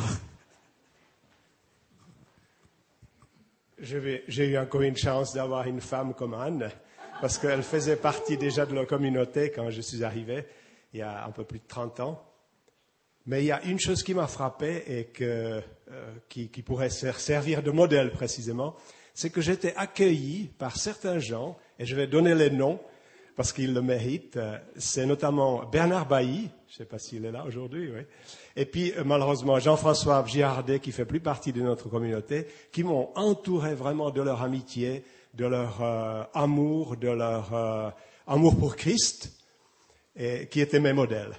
Je vais, j'ai eu encore une chance d'avoir une femme comme Anne, parce qu'elle faisait partie déjà de la communauté quand je suis arrivé, il y a un peu plus de trente ans. Mais il y a une chose qui m'a frappé et que, euh, qui, qui pourrait servir de modèle précisément, c'est que j'étais accueilli par certains gens, et je vais donner les noms parce qu'ils le méritent. C'est notamment Bernard Bailly, je ne sais pas s'il est là aujourd'hui, oui. Et puis malheureusement Jean-François Giardet, qui fait plus partie de notre communauté, qui m'ont entouré vraiment de leur amitié, de leur euh, amour, de leur euh, amour pour Christ, et qui étaient mes modèles.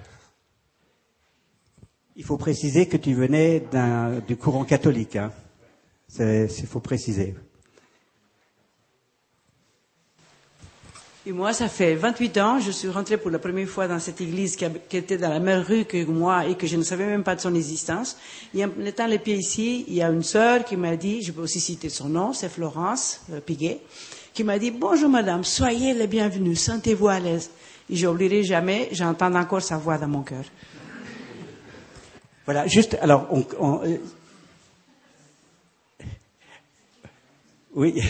Il faut préciser que tu venais d'un, du courant catholique. Hein. C'est, il faut préciser. Et moi, ça fait vingt-huit ans, je suis rentrée pour la première fois dans cette église qui, qui était dans la même rue que moi et que je ne savais même pas de son existence. Et en mettant les pieds ici, il y a une sœur qui m'a dit, je peux aussi citer son nom, c'est Florence euh, Piguet, qui m'a dit, bonjour madame, soyez les bienvenus, sentez-vous à l'aise. Et je n'oublierai jamais, j'entends encore sa voix dans mon cœur. Voilà, juste, alors, on, on, euh, oui.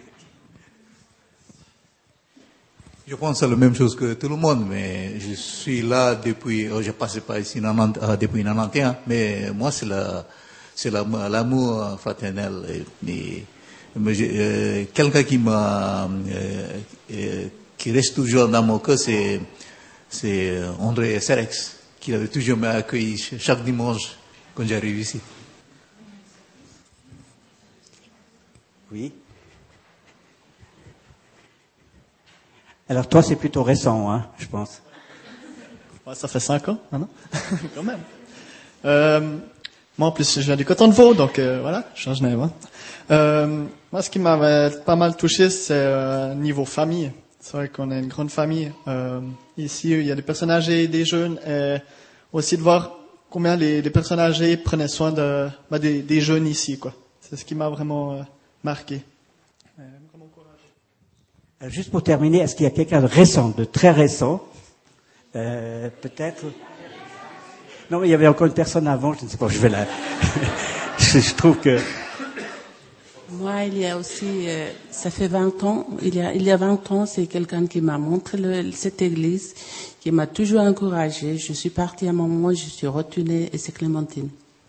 Je pense à la même chose que tout le monde, mais je suis là depuis, oh, je passais pas ici depuis quatre-vingt-onze, mais moi c'est la, c'est la, l'amour fraternel. Et, et, mais je, euh, quelqu'un qui m'a, euh, euh, qui reste toujours dans mon cœur, c'est, c'est André Serex, qui avait toujours m'accueilli chaque dimanche quand j'arrive ici. Oui. Alors toi, c'est plutôt récent, hein, je pense. Ouais, ça fait cinq ans, maintenant, quand même. Euh, Moi, en plus, je viens du Coton-de-Vaud, donc euh, voilà, je change de hein. euh, Moi, ce qui m'avait pas mal touché, c'est euh, niveau famille. C'est vrai qu'on a une grande famille. Euh, ici, il y a des personnes âgées, des jeunes, et aussi de voir combien les, les personnes âgées prenaient soin de, bah, des, des jeunes ici, quoi. C'est ce qui m'a vraiment euh, marqué. Juste pour terminer, est-ce qu'il y a quelqu'un de récent, de très récent, euh, peut-être? Non, mais il y avait encore une personne avant, je ne sais pas, je vais la... je, je trouve que... Moi, il y a aussi, euh, ça fait vingt ans, il y a, il y a vingt ans, c'est quelqu'un qui m'a montré le, cette église, qui m'a toujours encouragée. Je suis partie à un moment, je suis retournée, et c'est Clémentine.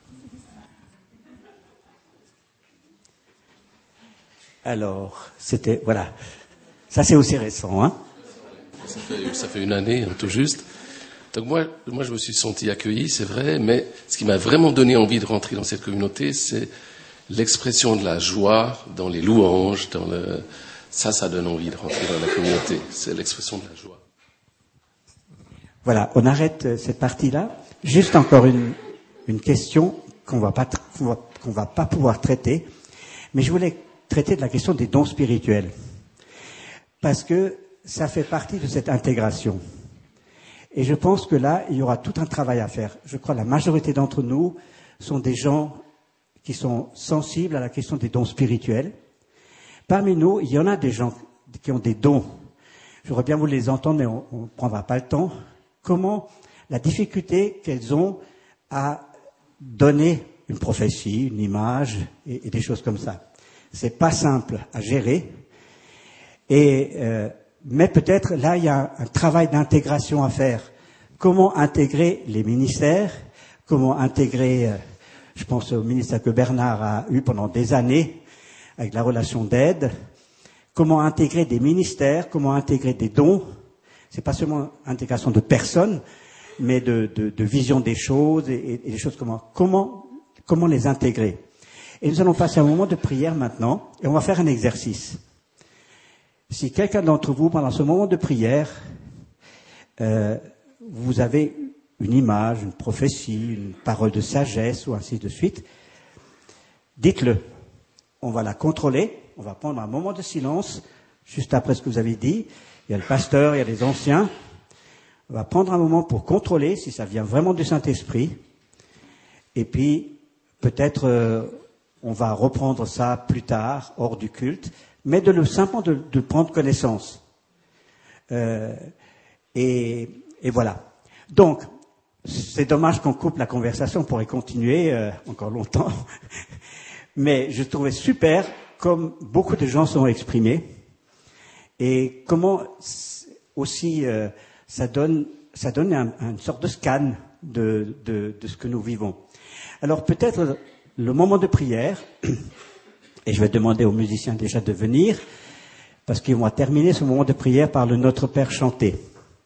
Alors, c'était, voilà. Ça, c'est aussi récent, hein? Ça fait, ça fait une année, tout juste. Donc moi, moi, je me suis senti accueilli, c'est vrai, mais ce qui m'a vraiment donné envie de rentrer dans cette communauté, c'est l'expression de la joie dans les louanges, dans le... ça, ça donne envie de rentrer dans la communauté. C'est l'expression de la joie. Voilà, on arrête cette partie-là. Juste encore une, une question qu'on va pas, qu'on va, qu'on va pas pouvoir traiter, mais je voulais traiter de la question des dons spirituels, parce que ça fait partie de cette intégration. Et je pense que là, il y aura tout un travail à faire. Je crois que la majorité d'entre nous sont des gens qui sont sensibles à la question des dons spirituels. Parmi nous, il y en a des gens qui ont des dons. J'aurais bien voulu les entendre, mais on ne prendra pas le temps. Comment la difficulté qu'elles ont à donner une prophétie, une image et, et des choses comme ça. C'est pas simple à gérer. Et euh, mais peut-être là, il y a un, un travail d'intégration à faire. Comment intégrer les ministères? Comment intégrer, euh, je pense au ministère que Bernard a eu pendant des années, avec la relation d'aide. Comment intégrer des ministères? Comment intégrer des dons? C'est pas seulement intégration de personnes, mais de, de, de vision des choses et, et des choses comment, comment, comment les intégrer. Et nous allons passer un moment de prière maintenant, et on va faire un exercice. Si quelqu'un d'entre vous, pendant ce moment de prière, euh, vous avez une image, une prophétie, une parole de sagesse, ou ainsi de suite, dites-le. On va la contrôler, on va prendre un moment de silence, juste après ce que vous avez dit. Il y a le pasteur, il y a les anciens. On va prendre un moment pour contrôler si ça vient vraiment du Saint-Esprit. Et puis, peut-être, euh, on va reprendre ça plus tard, hors du culte. Mais de le simplement de, de prendre connaissance. Euh, et, et voilà. Donc, c'est dommage qu'on coupe la conversation, on pourrait continuer euh, encore longtemps. Mais je trouvais super comme beaucoup de gens sont exprimés et comment aussi euh, ça donne ça donne un, une sorte de scan de, de, de ce que nous vivons. Alors peut-être le moment de prière. Et je vais demander aux musiciens déjà de venir, parce qu'ils vont terminer ce moment de prière par le Notre Père chanté.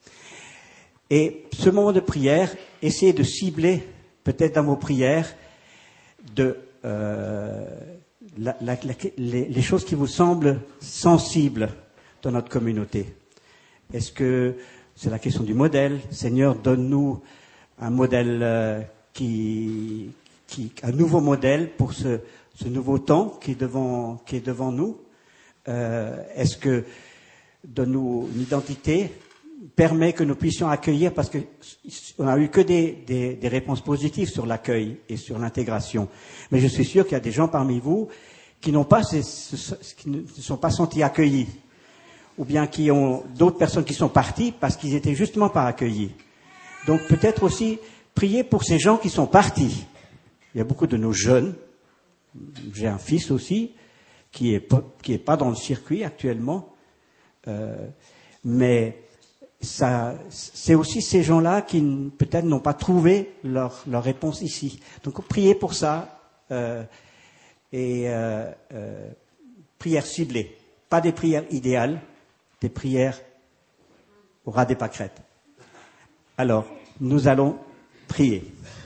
Et ce moment de prière, essayez de cibler, peut-être dans vos prières, de, euh, la, la, la, les, les choses qui vous semblent sensibles dans notre communauté. Est-ce que c'est la question du modèle? Seigneur, donne-nous un modèle euh, qui, qui, un nouveau modèle pour ce ce nouveau temps qui est devant, qui est devant nous. Euh, est-ce que donne-nous une identité, permet que nous puissions accueillir, parce que on n'a eu que des, des, des réponses positives sur l'accueil et sur l'intégration. Mais je suis sûr qu'il y a des gens parmi vous qui n'ont pas, ces, qui ne se sont pas sentis accueillis, ou bien qui ont d'autres personnes qui sont parties parce qu'ils étaient justement pas accueillis. Donc peut-être aussi prier pour ces gens qui sont partis. Il y a beaucoup de nos jeunes. J'ai un fils aussi qui est pas, qui est pas dans le circuit actuellement, euh, mais ça, c'est aussi ces gens-là qui peut-être n'ont pas trouvé leur, leur réponse ici. Donc priez pour ça euh, et euh, euh, prières ciblées, pas des prières idéales, des prières au ras des pâquerettes. Alors nous allons prier.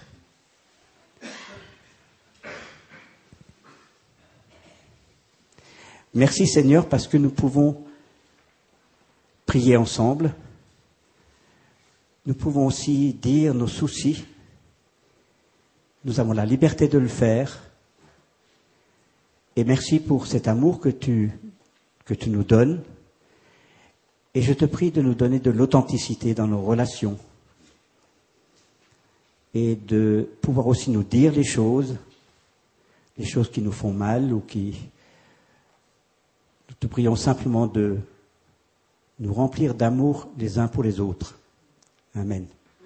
Merci Seigneur parce que nous pouvons prier ensemble. Nous pouvons aussi dire nos soucis. nous avons la liberté de le faire. Et merci pour cet amour que tu, que tu nous donnes. Et je te prie de nous donner de l'authenticité dans nos relations. Et de pouvoir aussi nous dire les choses, les choses qui nous font mal ou qui... Nous te prions simplement de nous remplir d'amour les uns pour les autres. Amen.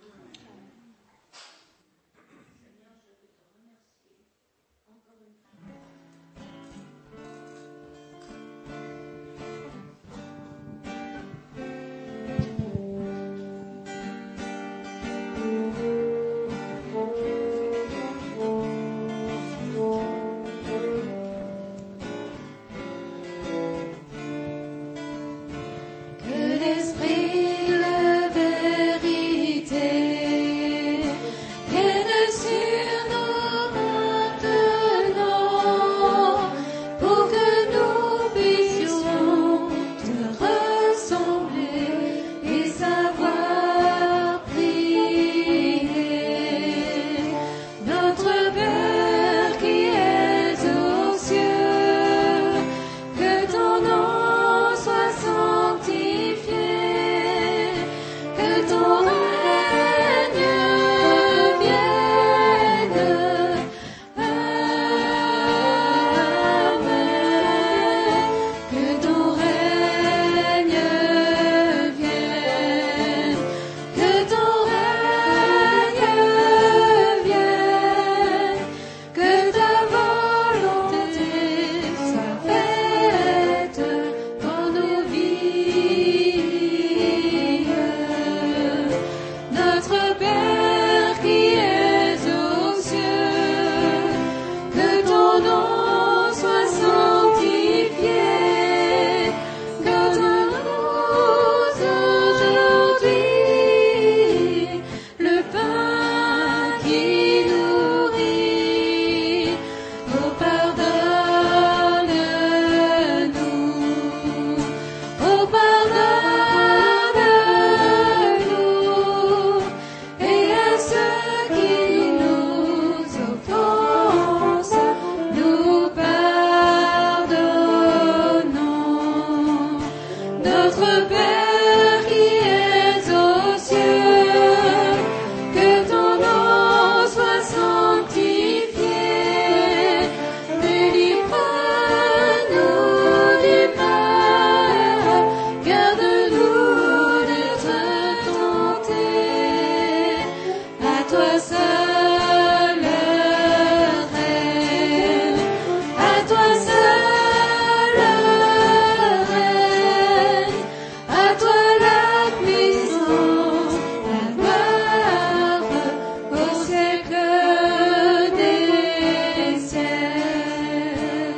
Que l'Esprit, la vérité, vienne sur nous maintenant, pour que nous puissions te ressembler et savoir prier. Notre Père qui es aux cieux, que ton nom soit sanctifié, que ton règne vienne. Amen. Que ton règne vienne. Que ton règne vienne. Que ta volonté soit faite dans nos vies. Notre Père qui es aux cieux, que ton nom soit sanctifié, que donne-nous aujourd'hui le pain qui nourrit. Oh, pardonne-nous. Oh, pardonne-nous. Et à ceux qui nous offensent, nous pardonnons. Notre Père qui es aux cieux, que ton nom soit sanctifié. Délivre-nous du mal, garde-nous d'être tentés. À toi seul règne, à toi seul règne, à toi la puissance, la gloire au siècle des siècles.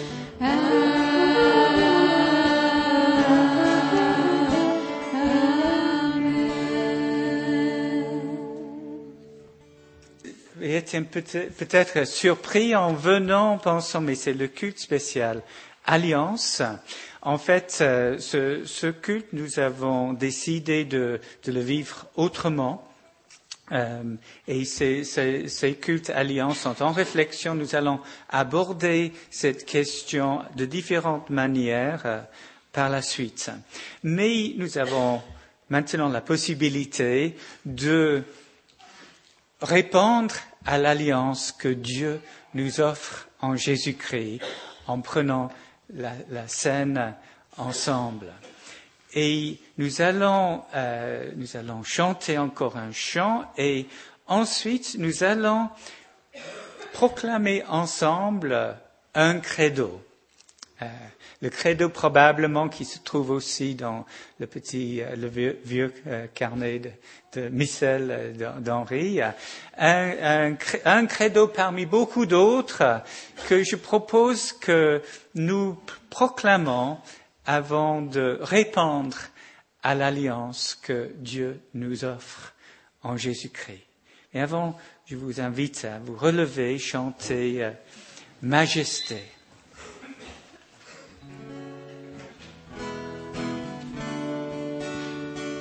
Vous êtes un peu- peut-être surpris en venant, pensant, mais c'est le culte spécial Alliance. En fait, euh, ce, ce culte, nous avons décidé de, de le vivre autrement. Euh, et ces, ces, ces cultes Alliance sont en réflexion. Nous allons aborder cette question de différentes manières euh, par la suite. Mais nous avons maintenant la possibilité de répondre à l'alliance que Dieu nous offre en Jésus-Christ en prenant la, la scène ensemble. Et nous allons, euh, nous allons chanter encore un chant et ensuite nous allons proclamer ensemble un credo. Euh, le credo probablement qui se trouve aussi dans le petit, euh, le vieux, vieux euh, carnet de, de Michel euh, d'Henri. Un, un, un credo parmi beaucoup d'autres que je propose que nous proclamons avant de répondre à l'alliance que Dieu nous offre en Jésus-Christ. Et avant, je vous invite à vous relever, chanter euh, Majesté.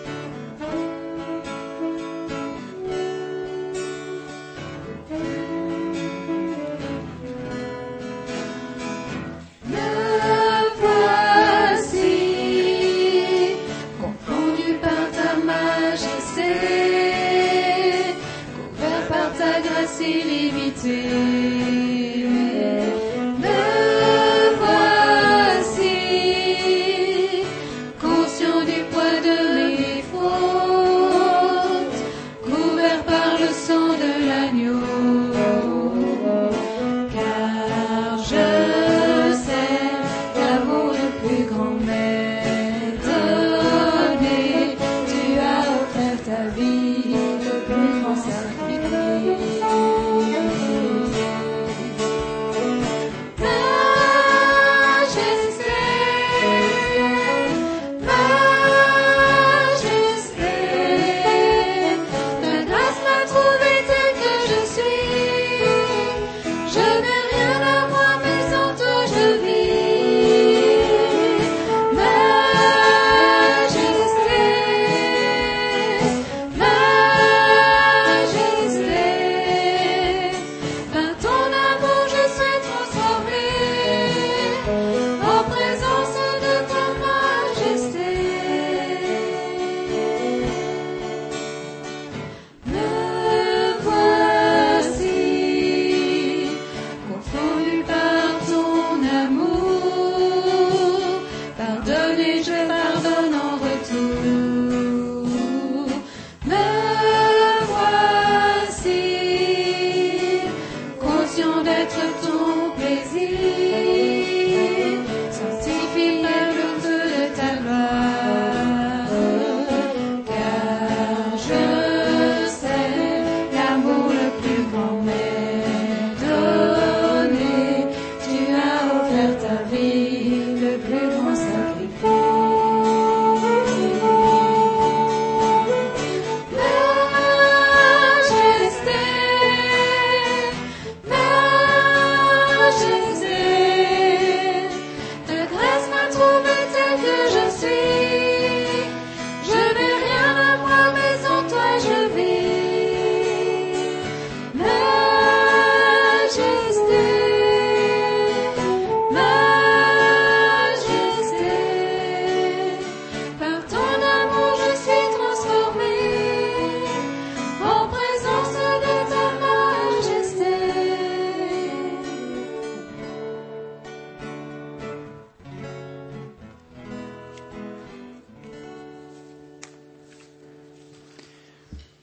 Amen.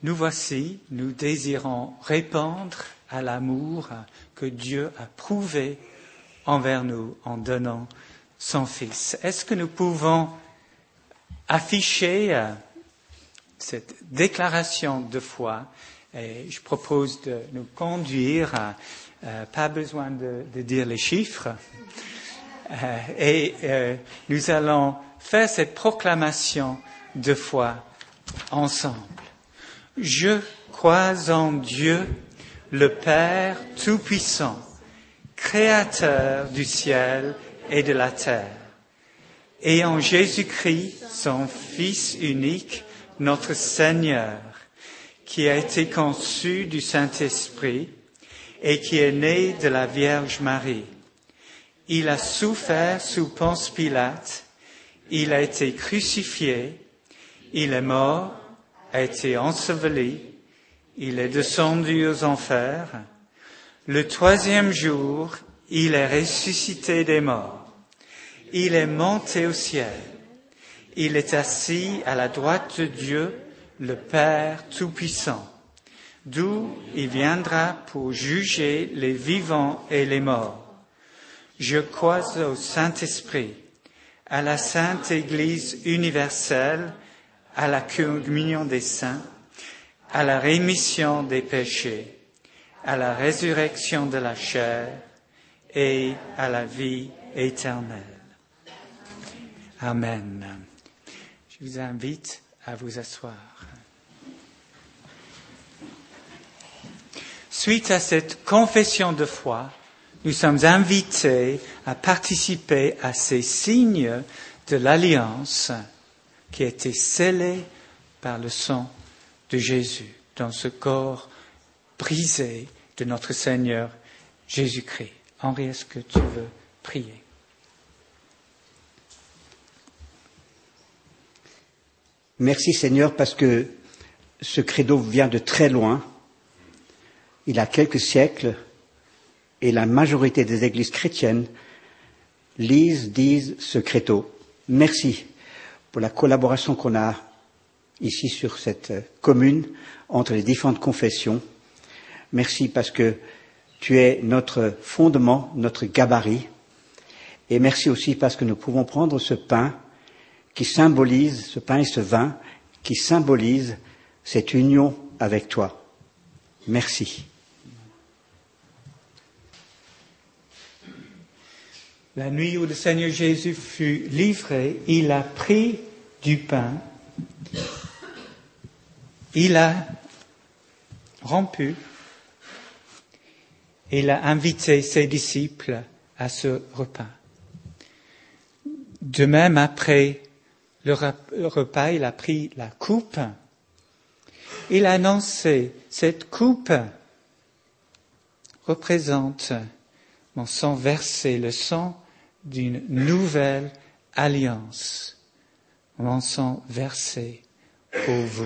nous voici, nous désirons répondre à l'amour que Dieu a prouvé envers nous en donnant son Fils. Est-ce que nous pouvons afficher euh, cette déclaration de foi? Et je propose de nous conduire, à, euh, pas besoin de, de dire les chiffres, euh, et euh, nous allons faire cette proclamation de foi ensemble. Je crois en Dieu, le Père Tout-Puissant, Créateur du ciel et de la terre, et en Jésus-Christ, son Fils unique, notre Seigneur, qui a été conçu du Saint-Esprit et qui est né de la Vierge Marie. Il a souffert sous Ponce Pilate, il a été crucifié, il est mort, a été enseveli, il est descendu aux enfers. Le troisième jour, il est ressuscité des morts. Il est monté au ciel. Il est assis à la droite de Dieu, le Père Tout-Puissant, d'où il viendra pour juger les vivants et les morts. Je crois au Saint-Esprit, à la Sainte Église universelle, à la communion des saints, à la rémission des péchés, à la résurrection de la chair et à la vie éternelle. Amen. Je vous invite à vous asseoir. Suite à cette confession de foi, nous sommes invités à participer à ces signes de l'alliance qui a été scellée par le sang de Jésus dans ce corps brisé de notre Seigneur Jésus-Christ. Henri, est-ce que tu veux prier? Merci Seigneur parce que ce credo vient de très loin. Il a quelques siècles et la majorité des églises chrétiennes lisent, disent ce credo. Merci pour la collaboration qu'on a ici sur cette commune entre les différentes confessions. Merci parce que tu es notre fondement, notre gabarit. Et merci aussi parce que nous pouvons prendre ce pain qui symbolise, ce pain et ce vin, qui symbolise cette union avec toi. Merci. La nuit où le Seigneur Jésus fut livré, il a pris du pain, il a rompu, il a invité ses disciples à ce repas. De même, après le repas, il a pris la coupe. Il a annoncé, cette coupe représente mon sang versé, le sang d'une nouvelle alliance. Mon sang versé pour vous.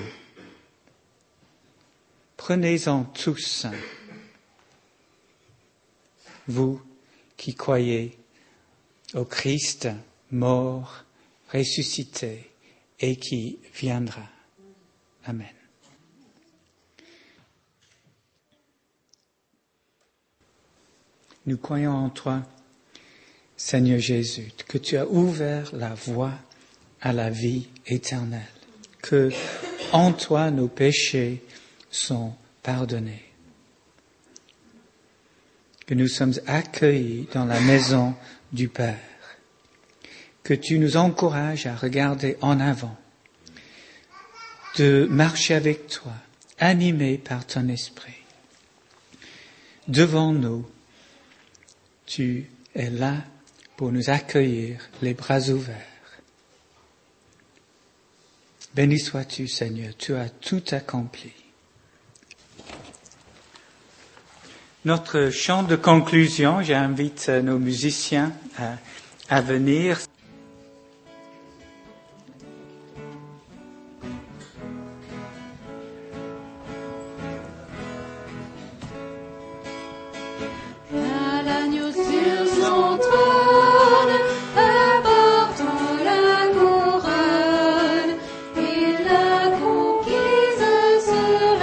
Prenez-en tous, vous qui croyez au Christ mort, ressuscité et qui viendra. Amen. Nous croyons en toi, Seigneur Jésus, que tu as ouvert la voie à la vie éternelle, que en toi nos péchés sont pardonnés, que nous sommes accueillis dans la maison du Père, que tu nous encourages à regarder en avant, de marcher avec toi, animés par ton esprit. Devant nous, tu es là pour nous accueillir les bras ouverts. Béni sois-tu, Seigneur, tu as tout accompli. Notre chant de conclusion, j'invite nos musiciens à, à venir. À l'agneau sur son trône, apportant la couronne, il l'a conquise sur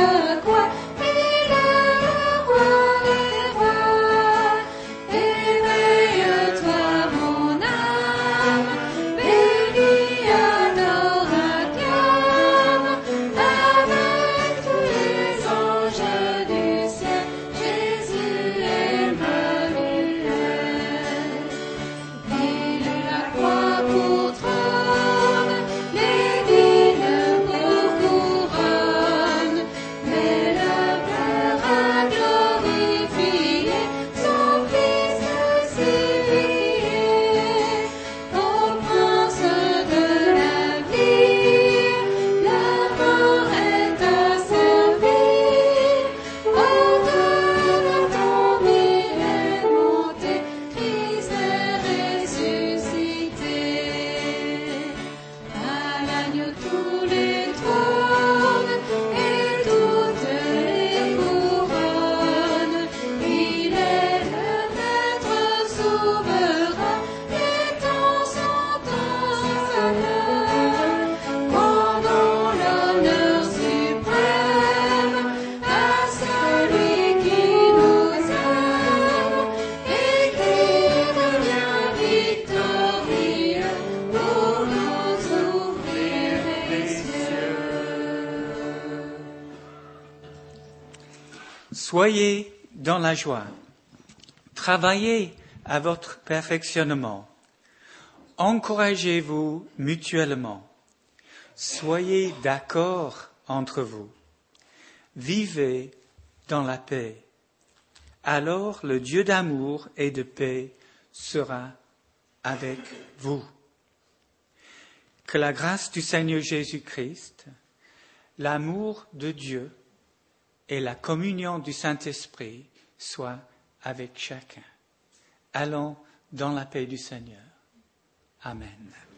Soyez dans la joie. Travaillez à votre perfectionnement. Encouragez-vous mutuellement. Soyez d'accord entre vous. Vivez dans la paix. Alors le Dieu d'amour et de paix sera avec vous. Que la grâce du Seigneur Jésus-Christ, l'amour de Dieu et la communion du Saint-Esprit soient avec chacun. Allons dans la paix du Seigneur. Amen.